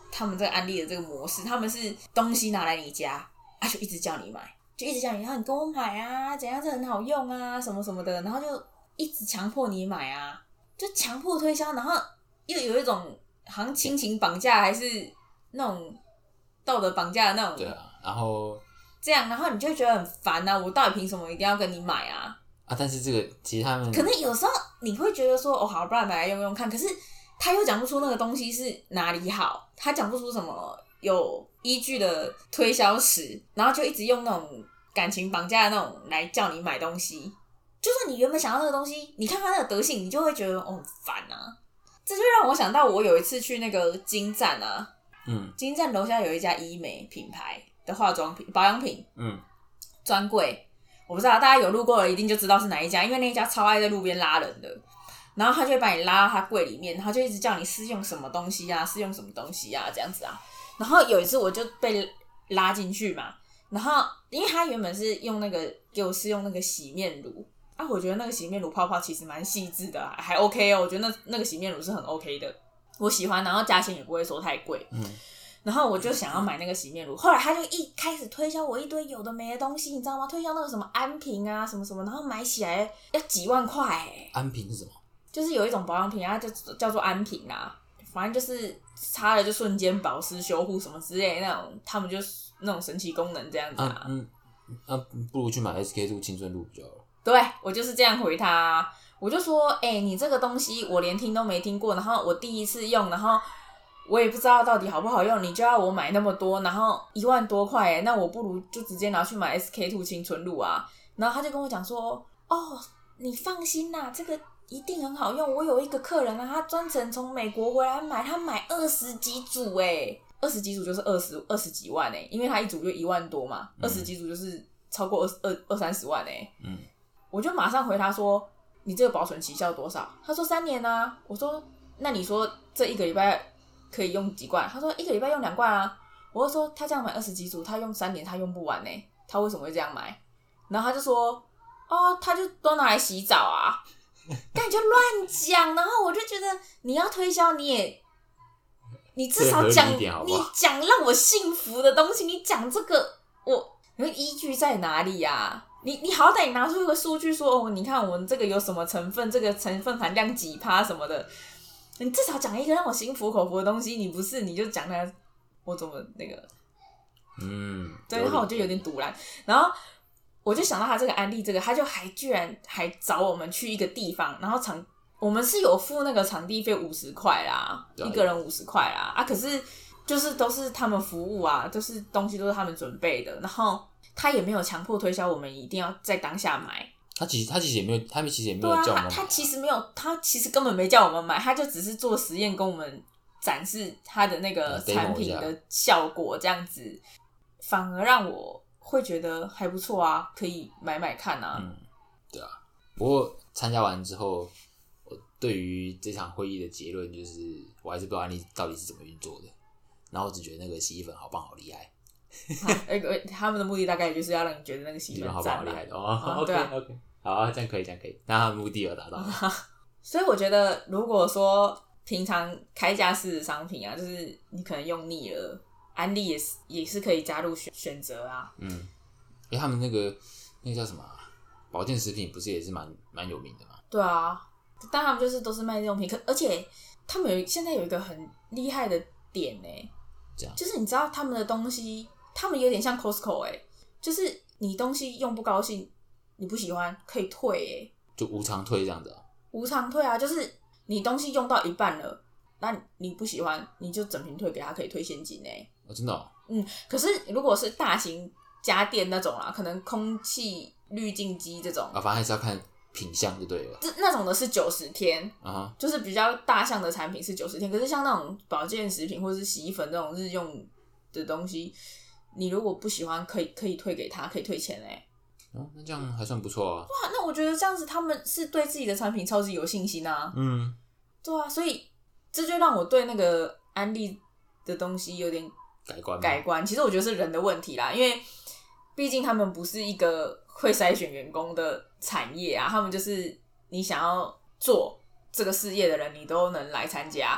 他们这个安利的这个模式，他们是东西拿来你家，啊就一直叫你买，就一直叫你，然后你跟我买啊，怎样这很好用啊，什么什么的，然后就一直强迫你买啊，就强迫推销，然后又有一种好像亲情绑架还是那种道德绑架的那种， 对啊，然后这样，然后你就会觉得很烦啊，我到底凭什么一定要跟你买啊？ 啊，但是这个其实他们可能有时候你会觉得说，哦，好，不然买来用用看。可是他又讲不出那个东西是哪里好，他讲不出什么有依据的推销词，然后就一直用那种感情绑架的那种来叫你买东西。就算你原本想要那个东西，你看他那个德性，你就会觉得哦很烦啊。这就让我想到，我有一次去那个金站啊， 嗯， 金站楼下有一家医美品牌的化妆品、保养品， 嗯， 专柜。我不知道大家有路过了一定就知道是哪一家，因为那一家超爱在路边拉人的，然后他就会把你拉到他柜里面，然后就一直叫你试用什么东西啊，试用什么东西啊，这样子啊。然后有一次我就被拉进去嘛，然后因为他原本是用那个给我试用那个洗面乳啊，我觉得那个洗面乳泡泡其实蛮细致的、啊，还 OK 哦，我觉得那那个洗面乳是很 OK 的，我喜欢，然后价钱也不会说太贵，嗯。然后我就想要买那个洗面乳，后来他就一开始推销我一堆有的没的东西，你知道吗？推销那个什么安瓶啊，什么什么，然后买起来要几万块、欸。 安瓶是什么？ 就是有一种保养品啊，就叫做安瓶啊，反正就是擦了就瞬间保湿、修护什么之类的那种，他们就那种神奇功能这样子啊。 嗯，那、啊、不如去买 S K two 青春露比较好。 对，我就是这样回他、啊，我就说，哎、欸，你这个东西我连听都没听过，然后我第一次用，然后。我也不知道到底好不好用，你就要我买那么多，然后一万多块耶，那我不如就直接拿去买 S K two 青春露啊。然后他就跟我讲说，哦，你放心啦，这个一定很好用。我有一个客人啊，他专程从美国回来买，他买二十几组诶，二十几组就是二十二十几万诶，因为他一组就一万多嘛，二十几组就是超过二二二三十万诶。嗯，我就马上回他说，你这个保存期效多少？他说三年啊。我说，那你说这一个礼拜可以用几罐？他说一个礼拜用两罐啊。我就说他这样买二十几组，他用三年他用不完呢、欸，他为什么会这样买？然后他就说，哦，他就都拿来洗澡啊，但你就乱讲。然后我就觉得你要推销，你也你至少讲你讲让我信服的东西，你讲这个我你的依据在哪里啊？你你好歹拿出一个数据说，哦，你看我们这个有什么成分，这个成分含量几趴什么的。你至少讲一个让我心服口服的东西，你不是你就讲那我怎么那个，嗯，对，然后我就有点堵然，然后我就想到他这个安利这个，他就还居然还找我们去一个地方，然后场我们是有付那个场地费五十块啦，一个人五十块啦啊，可是就是都是他们服务啊，就是东西都是他们准备的，然后他也没有强迫推销我们一定要在当下买。 他其实他其实也没有，他们其实也没有叫我们买、啊。 他他其实没有，他其实根本没叫我们买，他就只是做实验，跟我们展示他的那个产品的效果，这样子，反而让我会觉得还不错啊，可以买买看啊。 嗯，对啊。不过参加完之后，我对于这场会议的结论就是，我还是不知道安利到底是怎么运作的。然后我只觉得那个洗衣粉好棒，好厉害。 啊、他们的目的大概就是要让你觉得那个洗衣粉好棒，好厉害的哦。 啊 OK 啊 OK。好啊，这样可以，这样可以，那他的目的有达到。 所以我觉得，如果说平常开架式的商品啊，就是你可能用腻了，安利也是也是可以加入选选择啊。 嗯，因为他们那个那个叫什么保健食品，不是也是蛮蛮有名的吗？ 对啊，但他们就是都是卖日用品，可而且他们有现在有一个很厉害的点呢、欸，这样就是你知道他们的东西，他们有点像 Costco 哎、欸，就是你东西用不高兴。你不喜欢可以退耶、欸， 就无偿退这样子啊？ 无偿退啊，就是你东西用到一半了，那你不喜欢，你就整瓶退给他，可以退现金诶、欸。 哦，真的、哦？ 嗯，可是如果是大型家电那种啦，可能空气滤净机这种啊，反正还是要看品相就对了。 这那种的是九十天啊， uh-huh. 就是比较大项的产品是九十天，可是像那种保健食品或是洗衣粉这种日用的东西，你如果不喜欢，可以可以退给他，可以退钱诶、欸。 哦，那这样还算不错啊。 哇，那我觉得这样子他们是对自己的产品超级有信心啊。嗯，对啊，所以这就让我对那个安利的东西有点改观。 改观，其实我觉得是人的问题啦，因为毕竟他们不是一个会筛选员工的产业啊，他们就是你想要做这个事业的人，你都能来参加。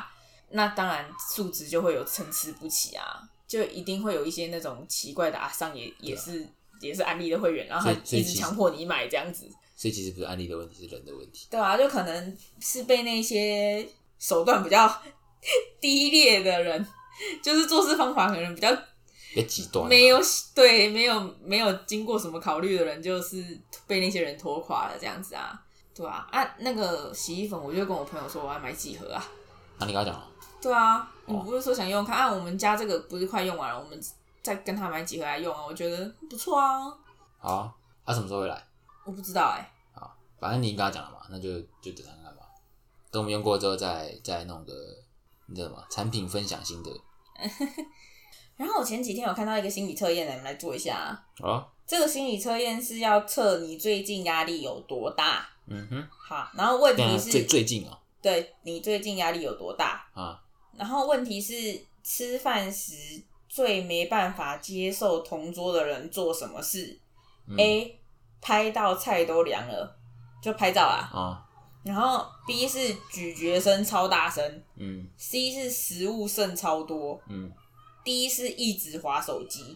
那当然素质就会有参差不齐啊，就一定会有一些那种奇怪的阿桑也也是、啊、也是安利的会员，然后他一直强迫你买这样子。 所以其实不是安利的问题，是人的问题。 对啊，就可能是被那些手段比较低劣的人，就是做事方法可能比较比较极端、啊， 没有对没有没有经过什么考虑的人，就是被那些人拖垮了这样子啊。对啊，啊那个洗衣粉，我就跟我朋友说我要买几盒啊。 那、啊、你跟他讲了？ 对啊，你不是说想用看啊？我们家这个不是快用完了，我们再跟他买几盒来用啊？我觉得不错啊。 好啊，他、啊、什么时候会来？ 我不知道哎、欸。 好，反正你跟他讲了嘛，那就就等他看吧。等我们用过之后再，再再弄个你知道吗？产品分享心得。 然后我前几天有看到一个心理测验，你们来做一下啊。 哦。 这个心理测验是要测你最近压力有多大。 嗯哼。 好，然后问题是最最近哦。 对，你最近压力有多大啊？然后问题是吃饭时最没办法接受同桌的人做什么事、嗯、？A. 拍到菜都凉了，就拍照啦。啊。然后 B 是咀嚼声超大声。嗯。C 是食物剩超多。嗯。D 是一直滑手机。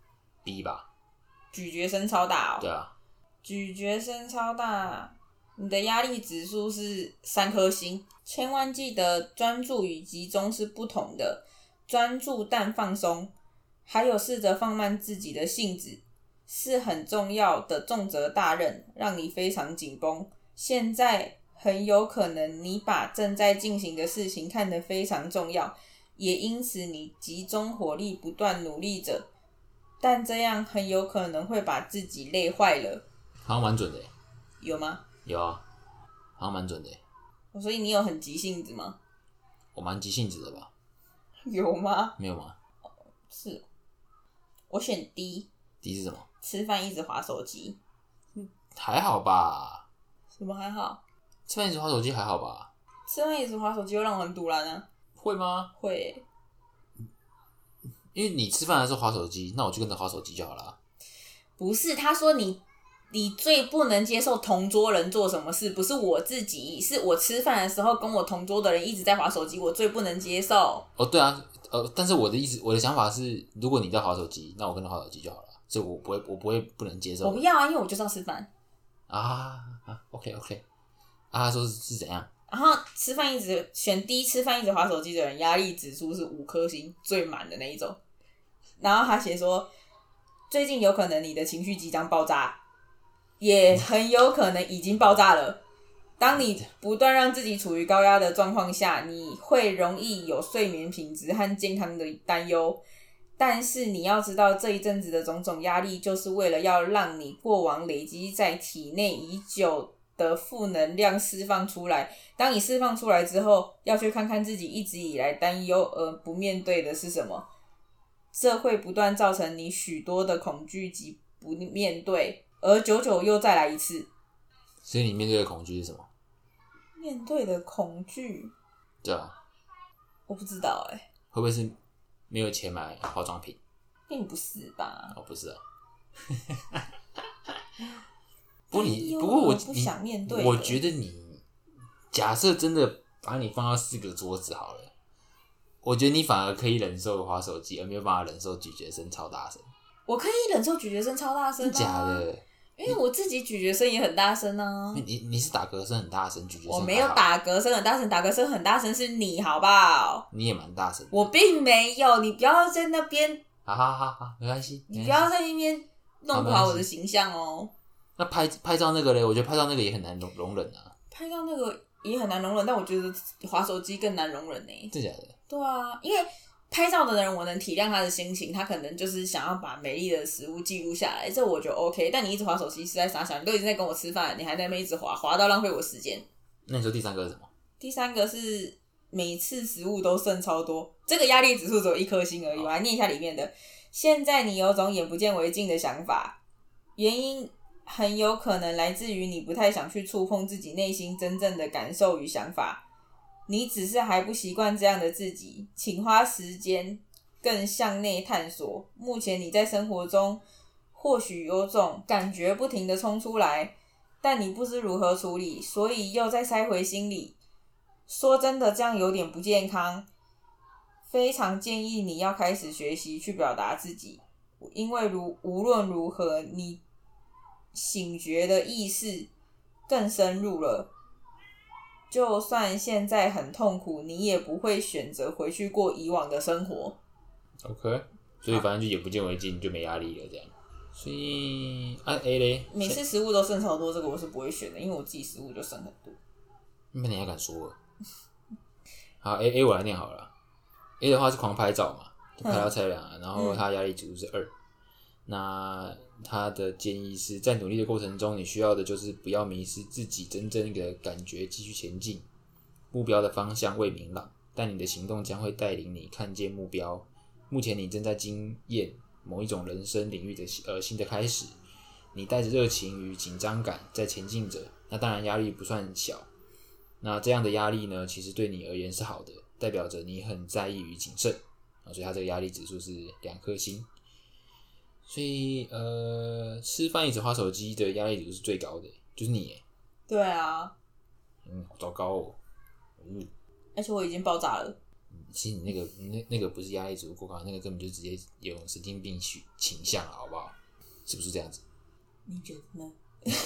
B 吧。 咀嚼声超大哦。 对啊。 咀嚼声超大，你的压力指数是三颗星。千万记得，专注与集中是不同的。专注但放松，还有试着放慢自己的性子，是很重要的重责大任，让你非常紧绷。现在很有可能你把正在进行的事情看得非常重要，也因此你集中火力不断努力着，但这样很有可能会把自己累坏了。 好像蛮准的耶。 有吗？ 有啊，好像蛮准的耶。 所以你有很急性子吗？ 我蛮急性子的吧。 有吗？ 没有吗？ 是，我选 D。 D 是什么？ 吃饭一直滑手机。 还好吧。 什么还好？ 吃饭一直滑手机还好吧。 吃饭一直滑手机会让我很突然啊。 会吗？ 会耶。 因为你吃饭的时候滑手机，那我就跟着滑手机就好了。 不是，他说你你最不能接受同桌人做什么事，不是我自己，是我吃饭的时候跟我同桌的人一直在滑手机，我最不能接受。 哦，对啊，呃，但是我的意思，我的想法是，如果你在滑手机，那我跟着滑手机就好了，所以我不会，我不会不能接受。 我不要啊，因为我就是要吃饭。 啊啊 ，OK OK， 啊，他说 是, 是怎样？ 然后吃饭一直选 D， 吃饭一直滑手机的人，压力指数是五颗星，最满的那一种。然后他写说，最近有可能你的情绪即将爆炸。也很有可能已经爆炸了。当你不断让自己处于高压的状况下，你会容易有睡眠品质和健康的担忧。但是你要知道，这一阵子的种种压力，就是为了要让你过往累积在体内已久的负能量释放出来。当你释放出来之后，要去看看自己一直以来担忧而不面对的是什么。这会不断造成你许多的恐惧及不面对。而久久又再来一次。 所以你面对的恐惧是什么？ 面对的恐惧？ 对啊。 我不知道哎、欸。 会不会是没有钱买化妆品？ 并不是吧？ 哦，不是啊。不过你，不过我不想面对。 我觉得你假设真的把你放到四个桌子好了，我觉得你反而可以忍受滑手机，而没有办法忍受咀嚼声超大声。 我可以忍受咀嚼声超大声、啊， 真假的？ 因为我自己咀嚼声也很大声啊。 你你是打嗝声很大声，咀嚼声我没有打嗝声很大声，打嗝声很大声是你好不好？ 你也蛮大声。 我并没有，你不要在那边。 好好好好，没关系。 你不要在那边弄不好我的形象哦。 那拍拍照那个嘞，我觉得拍照那个也很难容容忍啊。 拍照那个也很难容忍，但我觉得滑手机更难容忍呢、欸。 真假的？ 对啊，因为。拍照的人我能体谅他的心情，他可能就是想要把美丽的食物记录下来，这我觉得 OK。但你一直滑手机是在傻想，你都已经在跟我吃饭，你还在那边一直滑，滑到浪费我时间。 那你说第三个是什么？ 第三个是每次食物都剩超多，这个压力指数只有一颗星而已。我来念一下里面的。现在你有种眼不见为净的想法，原因很有可能来自于你不太想去触碰自己内心真正的感受与想法。你只是还不习惯这样的自己，请花时间更向内探索。目前你在生活中或许有种感觉不停地冲出来，但你不知如何处理，所以又再塞回心里。说真的，这样有点不健康， 非常建议你要开始学习去表达自己，因为如无论如何，你醒觉的意识更深入了，就算现在很痛苦，你也不会选择回去过以往的生活。 OK， 所以反正就眼不见为净，就没压力了这样。所以按 A 嘞， 每次食物都剩超多，这个我是不会选的，因为我自己食物就剩很多。 那你还敢说了？好 ，A A 我来念好了。A 的话是狂拍照嘛，就拍到菜量啊，然后他压力指数是二、嗯。那他的建议是在努力的过程中，你需要的就是不要迷失自己真正的感觉，继续前进。目标的方向未明朗，但你的行动将会带领你看见目标。目前你正在经验某一种人生领域的呃新的开始，你带着热情与紧张感在前进着，那当然压力不算小。那这样的压力呢，其实对你而言是好的，代表着你很在意与谨慎啊，所以它这个压力指数是两颗星。所以呃，吃饭一直滑手机的压力指数是最高的，就是你耶。 对啊， 嗯，好糟糕哦。嗯， 而且我已经爆炸了。 其实你那个那那个不是压力指数过高，那个根本就直接有神经病倾向了，好不好？是不是这样子？ 你觉得呢？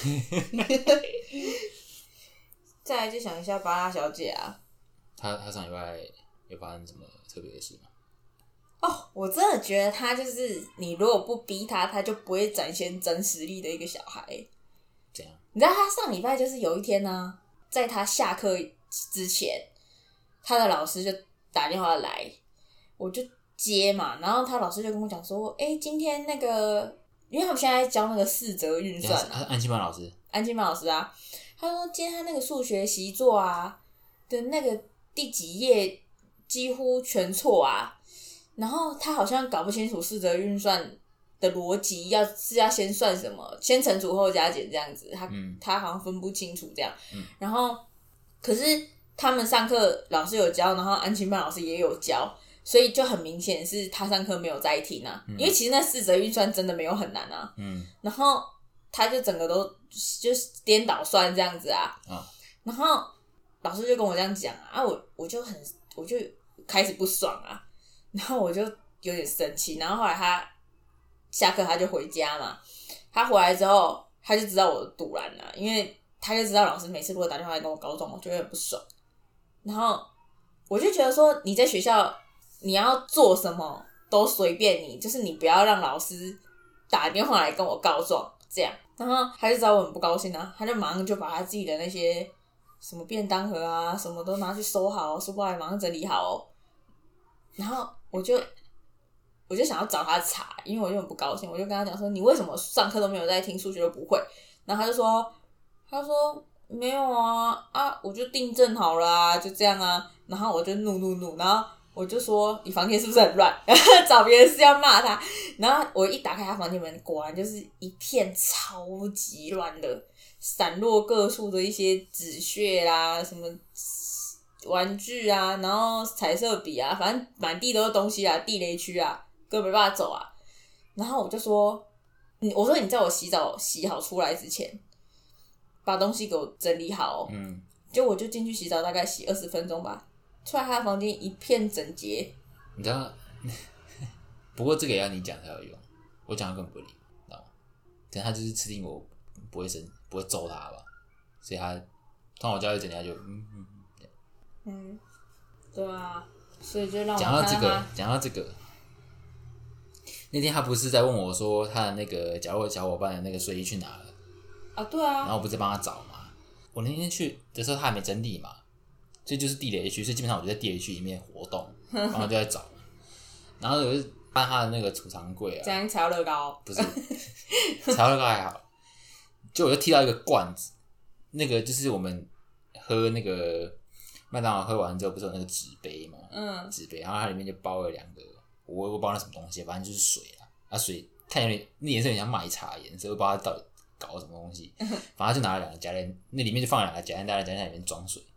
再来就想一下巴拉小姐啊， 她她上礼拜有发生什么特别的事吗？ 哦，我真的觉得她就是你如果不逼她，她就不会展现真实力的一个小孩。 怎样？ 你知道她上礼拜就是有一天呢、啊，在她下课之前，她的老师就打电话来，我就接嘛，然后她老师就跟我讲说，哎、欸，今天那个，因为他们现在在教那个四则运算啊， 安亲班老师， 安亲班老师啊。他说今天他那个数学习作啊的那个第几页几乎全错啊，然后他好像搞不清楚四则运算的逻辑，要是要先算什么，先乘除后加减这样子，他、嗯、他好像分不清楚这样。嗯、然后可是他们上课老师有教，然后安亲班老师也有教，所以就很明显是他上课没有在听啊、嗯，因为其实那四则运算真的没有很难啊。嗯，然后他就整个都就是颠倒算这样子啊，哦、然后老师就跟我这样讲啊，啊我我就很我就开始不爽啊，然后我就有点生气，然后后来他下课他就回家嘛，他回来之后他就知道我的堵拦了，因为他就知道老师每次如果打电话来跟我告状，我就会很不爽，然后我就觉得说你在学校你要做什么都随便你，就是你不要让老师打电话来跟我告状。这样，然后他就知道我很不高兴啊，他就马上就把他自己的那些什么便当盒啊，什么都拿去收好，书包也马上整理好哦。然后我就我就想要找他查，因为我就很不高兴，我就跟他讲说，你为什么上课都没有在听，数学都不会？然后他就说，他说没有啊啊，我就订正好了啊，就这样啊。然后我就怒怒怒，然后我就说你房间是不是很乱？找别人是要骂他，然后我一打开他房间门，果然就是一片超级乱的，散落各处的一些纸屑啦，什么玩具啊，然后彩色笔啊，反正满地都是东西啊，地雷区啊，根本没办法走啊。然后我就说，我说你在我洗澡洗好出来之前，把东西给我整理好哦。嗯，就我就进去洗澡，大概洗二十分钟吧。出来他的房间一片整洁， 你知道？不过这个也要你讲才有用，我讲的根本不理，知道吗？可能他就是吃定我不会生，不会揍他吧，所以他通常我教育整天就嗯嗯嗯， 嗯，对啊，所以就让我讲到这个，讲到这个，那天他不是在问我说他的那个角落小伙伴的那个睡衣去哪了啊？对啊， 然后我不是帮他找嘛，我那天去的时候他还没整理嘛。所以就是地雷区，所以基本上我就在地雷区里面活动，然后就在找，然后我就搬他的那个储藏柜啊， 这样踩到乐高， 不是踩到乐高还好，就我就踢到一个罐子，那个就是我们喝那个麦当劳喝完之后不是有那个纸杯嘛，嗯，纸杯，然后它里面就包了两个，我我不知道那什么东西，反正就是水啦，啊水看有点那颜色有点像麦茶颜色，我不知道它到底搞什么东西，反正就拿了两个夹链，那里面就放了两个夹链，大家夹链里面装水。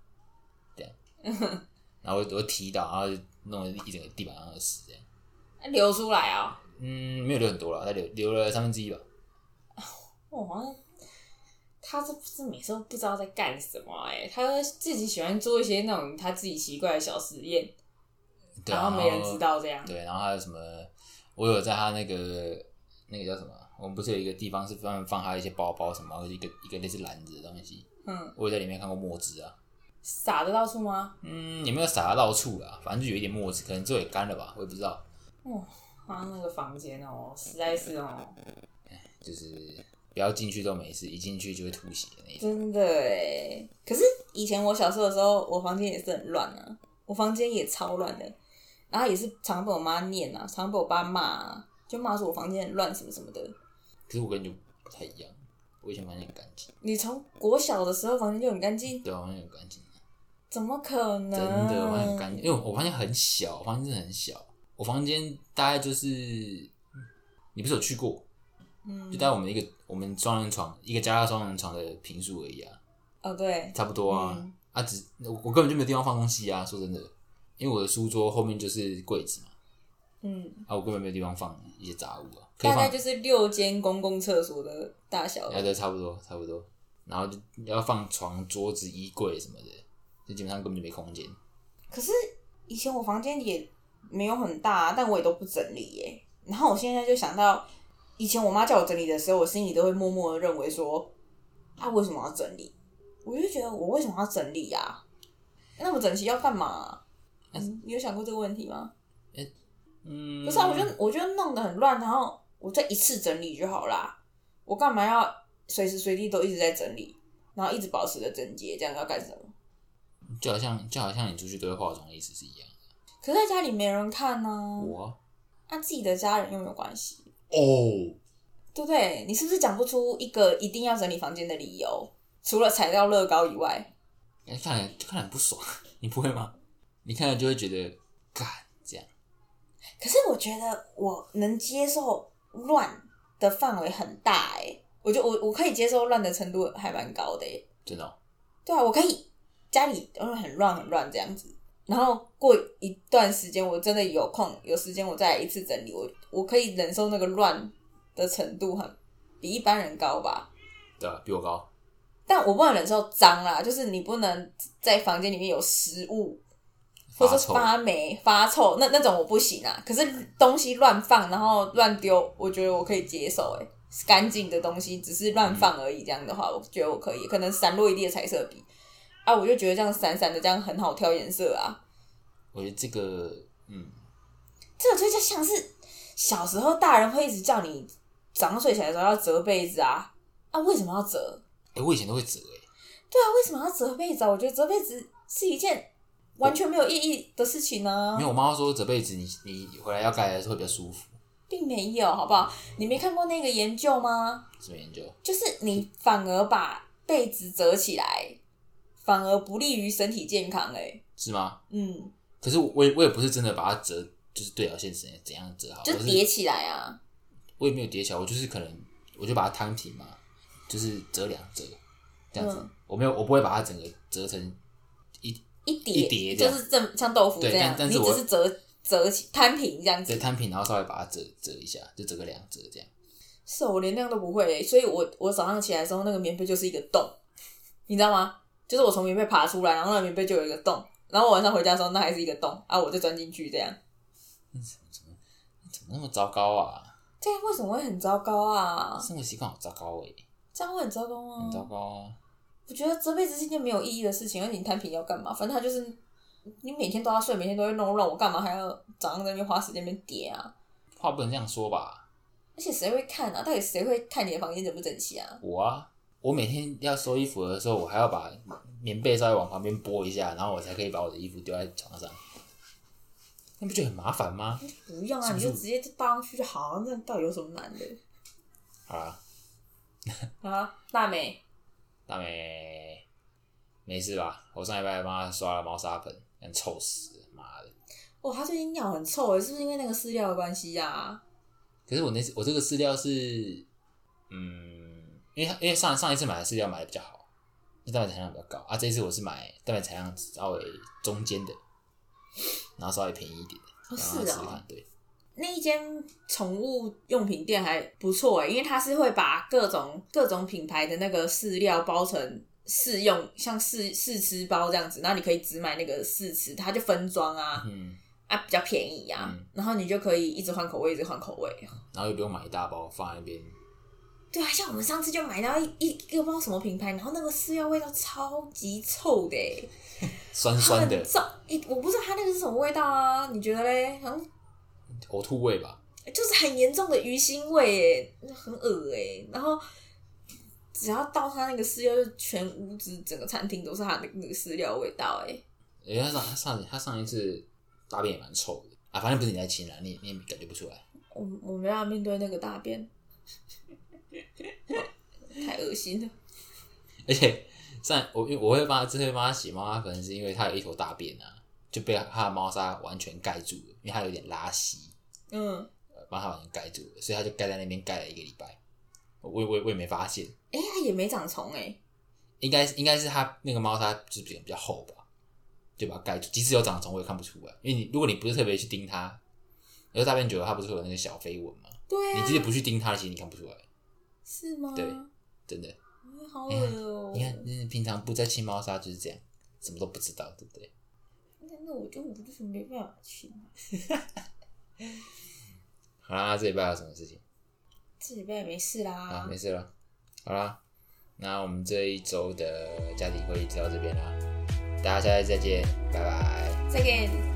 然后我我踢到，然后就弄了一整个地板上的屎，这样流出来啊、哦？ 嗯，没有流很多了，他流流了三分之一吧。 哇，他这不是每次都不知道在干什么哎、欸，他自己喜欢做一些那种他自己奇怪的小实验。 对、啊， 然后没人知道这样。 对，然后还有什么？我有在他那个那个叫什么？我们不是有一个地方是专门放他一些包包什么，或者一个一个类似篮子的东西。嗯，我有在里面看过墨汁啊。 撒得到处吗？ 嗯，也没有撒得到处啦，反正就有一点墨汁，可能之后也干了吧，我也不知道。 哦，他那个房间哦，实在是哦， 就是不要进去都没事，一进去就会吐血的那种。 真的哎。可是以前我小时候的时候，我房间也是很乱啊，我房间也超乱的，然后也是常被我妈念啊，常被我爸骂啊，就骂说我房间很乱什么什么的。 可是我跟你就不太一样，我以前房间很干净。 你从国小的时候房间就很干净？ 对啊，我房间很干净。 怎么可能？ 真的，我房间很干净，因为我房间很小，我房间真的很小。我房间大概就是，你不是有去过？嗯，就大概我们一个我们双人床，一个加双人床的坪数而已啊。 哦，对， 差不多啊。嗯、啊，只我我根本就没有地方放东西啊。说真的，因为我的书桌后面就是柜子嘛。嗯。啊，我根本没有地方放一些杂物啊。 大概就是六间公共厕所的大小。 哎，对，差不多，差不多。然后就要放床、桌子、衣柜什么的。就基本上根本就没空间。 可是以前我房间也没有很大、啊，但我也都不整理耶。然后我现在就想到，以前我妈叫我整理的时候，我心里都会默默的认为说，啊，为什么要整理？我就觉得我为什么要整理啊？那么整齐要干嘛、啊嗯？你有想过这个问题吗？欸、嗯，不是啊，我就我就弄得很乱，然后我再一次整理就好啦。我干嘛要随时随地都一直在整理，然后一直保持着整洁？这样要干什么？ 就好像就好像你出去都会化妆的意思是一样的。 可是在家里没人看啊。 我啊， 啊自己的家人又没有关系哦， 对不对？你是不是讲不出一个一定要整理房间的理由？除了踩到乐高以外， 看来就看来很不爽，你不会吗？你看了就会觉得干这样。 可是我觉得我能接受乱的范围很大哎、欸，我就我我可以接受乱的程度还蛮高的哎、欸， 真的、哦？ 对啊，我可以。家里很乱很乱这样子，然后过一段时间我真的有空有时间我再来一次整理，我我可以忍受那个乱的程度很比一般人高吧？ 对啊，比我高。 但我不能忍受脏啦，就是你不能在房间里面有食物，或者发霉发臭，那那种我不行啊。可是东西乱放然后乱丢，我觉得我可以接受诶、欸，干净的东西只是乱放而已，这样的话，我觉得我可以。可能散落一地的彩色笔。啊，我就觉得这样闪闪的，这样很好挑颜色啊。 我觉得这个，嗯， 这个就像是小时候大人会一直叫你早上睡起来的时候要折被子啊，啊，为什么要折？ 哎、欸，我以前都会折哎、欸。 对啊，为什么要折被子啊？我觉得折被子是一件完全没有意义的事情呢、啊。 没有，我妈说折被子你你回来要盖的时候会比较舒服。 并没有，好不好？你没看过那个研究吗？ 什么研究？就是你反而把被子折起来。反而不利于身体健康、欸、 是吗？ 嗯。 可是我也我也不是真的把它折，就是对角线怎样折好， 就叠起来啊。 我也没有叠起来，我就是可能我就把它摊平嘛，就是折两折这样子、嗯。我没有，我不会把它整个折成一一叠一叠， 就是正像豆腐这样。 但但是你只是折折起摊平这样子。 对，摊平，然后稍微把它折折一下，就折个两折这样。 是我连那样都不会、欸，所以我我早上起来的时候，那个棉被就是一个洞，你知道吗？就是我从棉被爬出来，然后那棉被就有一个洞，然后我晚上回家的时候，那还是一个洞啊，我就钻进去这样。 你怎么怎么怎么那么糟糕啊？ 这样为什么会很糟糕啊？ 生活习惯好糟糕哎、欸！ 这样会很糟糕吗？ 很糟糕啊！ 我觉得折被子是一件没有意义的事情，而且你摊平要干嘛？反正它就是你每天都要睡，每天都会弄乱，我干嘛还要早上在那边花时间那边叠啊？ 话不能这样说吧？ 而且谁会看啊？到底谁会看你的房间整不整齐啊？ 我啊。我每天要收衣服的时候，我还要把棉被稍微往旁边拨一下，然后我才可以把我的衣服丢在床上。那不就很麻烦吗？ 不用啊，是是你就直接抱上去就好，那到底有什么难的？ 好啦， 啊，大美， 大美，没事吧？我上礼拜帮她刷了猫砂盆，很臭死了，妈的！ 哦，她最近尿很臭诶，是不是因为那个饲料的关系啊？ 可是我那次我这个饲料是，嗯。因为因为上上一次买的饲料买的比较好，蛋白产量比较高啊。这一次我是买蛋白产量稍微中间的，然后稍微便宜一点的。 哦，是啊、 哦，对。 那一间宠物用品店还不错诶，因为它是会把各种各种品牌的那个饲料包成试用，像试试吃包这样子，然后你可以只买那个试吃，它就分装啊。嗯。 啊，比较便宜啊、嗯，然后你就可以一直换口味，一直换口味， 然后又不用买一大包放在那边。 对啊，像我们上次就买到一一一个不知道什么品牌，然后那个饲料味道超级臭的耶， 酸酸的， 我不知道它那个是什么味道啊？你觉得嘞？好像呕吐味吧， 就是很严重的鱼腥味耶，很恶哎。然后只要倒它那个饲料，就全屋子整个餐厅都是它的那个饲料味道哎。 哎、欸，他上他上他上一次大便也蛮臭的啊，反正不是你在亲啦，你你也感觉不出来。 我我没办法面对那个大便，太恶心了。 而且上我我会帮他，这会帮他洗猫砂盆，是因为他有一坨大便啊，就被他的猫砂完全盖住了，因为他有点拉稀， 嗯， 帮他完全盖住了，所以他就盖在那边盖了一个礼拜。我我我也没发现， 哎、欸，它也没长虫哎， 应该应该是他那个猫砂就是比较厚吧。就把它盖住，即使有长虫我也看不出来，因为你如果你不是特别去盯它，然后大便久了它不是会有那个小飞蚊吗？ 对啊， 你即使不去盯它，其实你看不出来。 是吗？ 对，真的。 好恶哦、 欸！你看，你平常不在清猫砂就是这样，什么都不知道，对不对？ 那我就我就是没办法清。 好啦，这礼拜有什么事情？ 这礼拜没事啦。 啊，没事了。好啦，那我们这一周的家庭会议就到这边啦。大家下次再见，拜拜。 再见。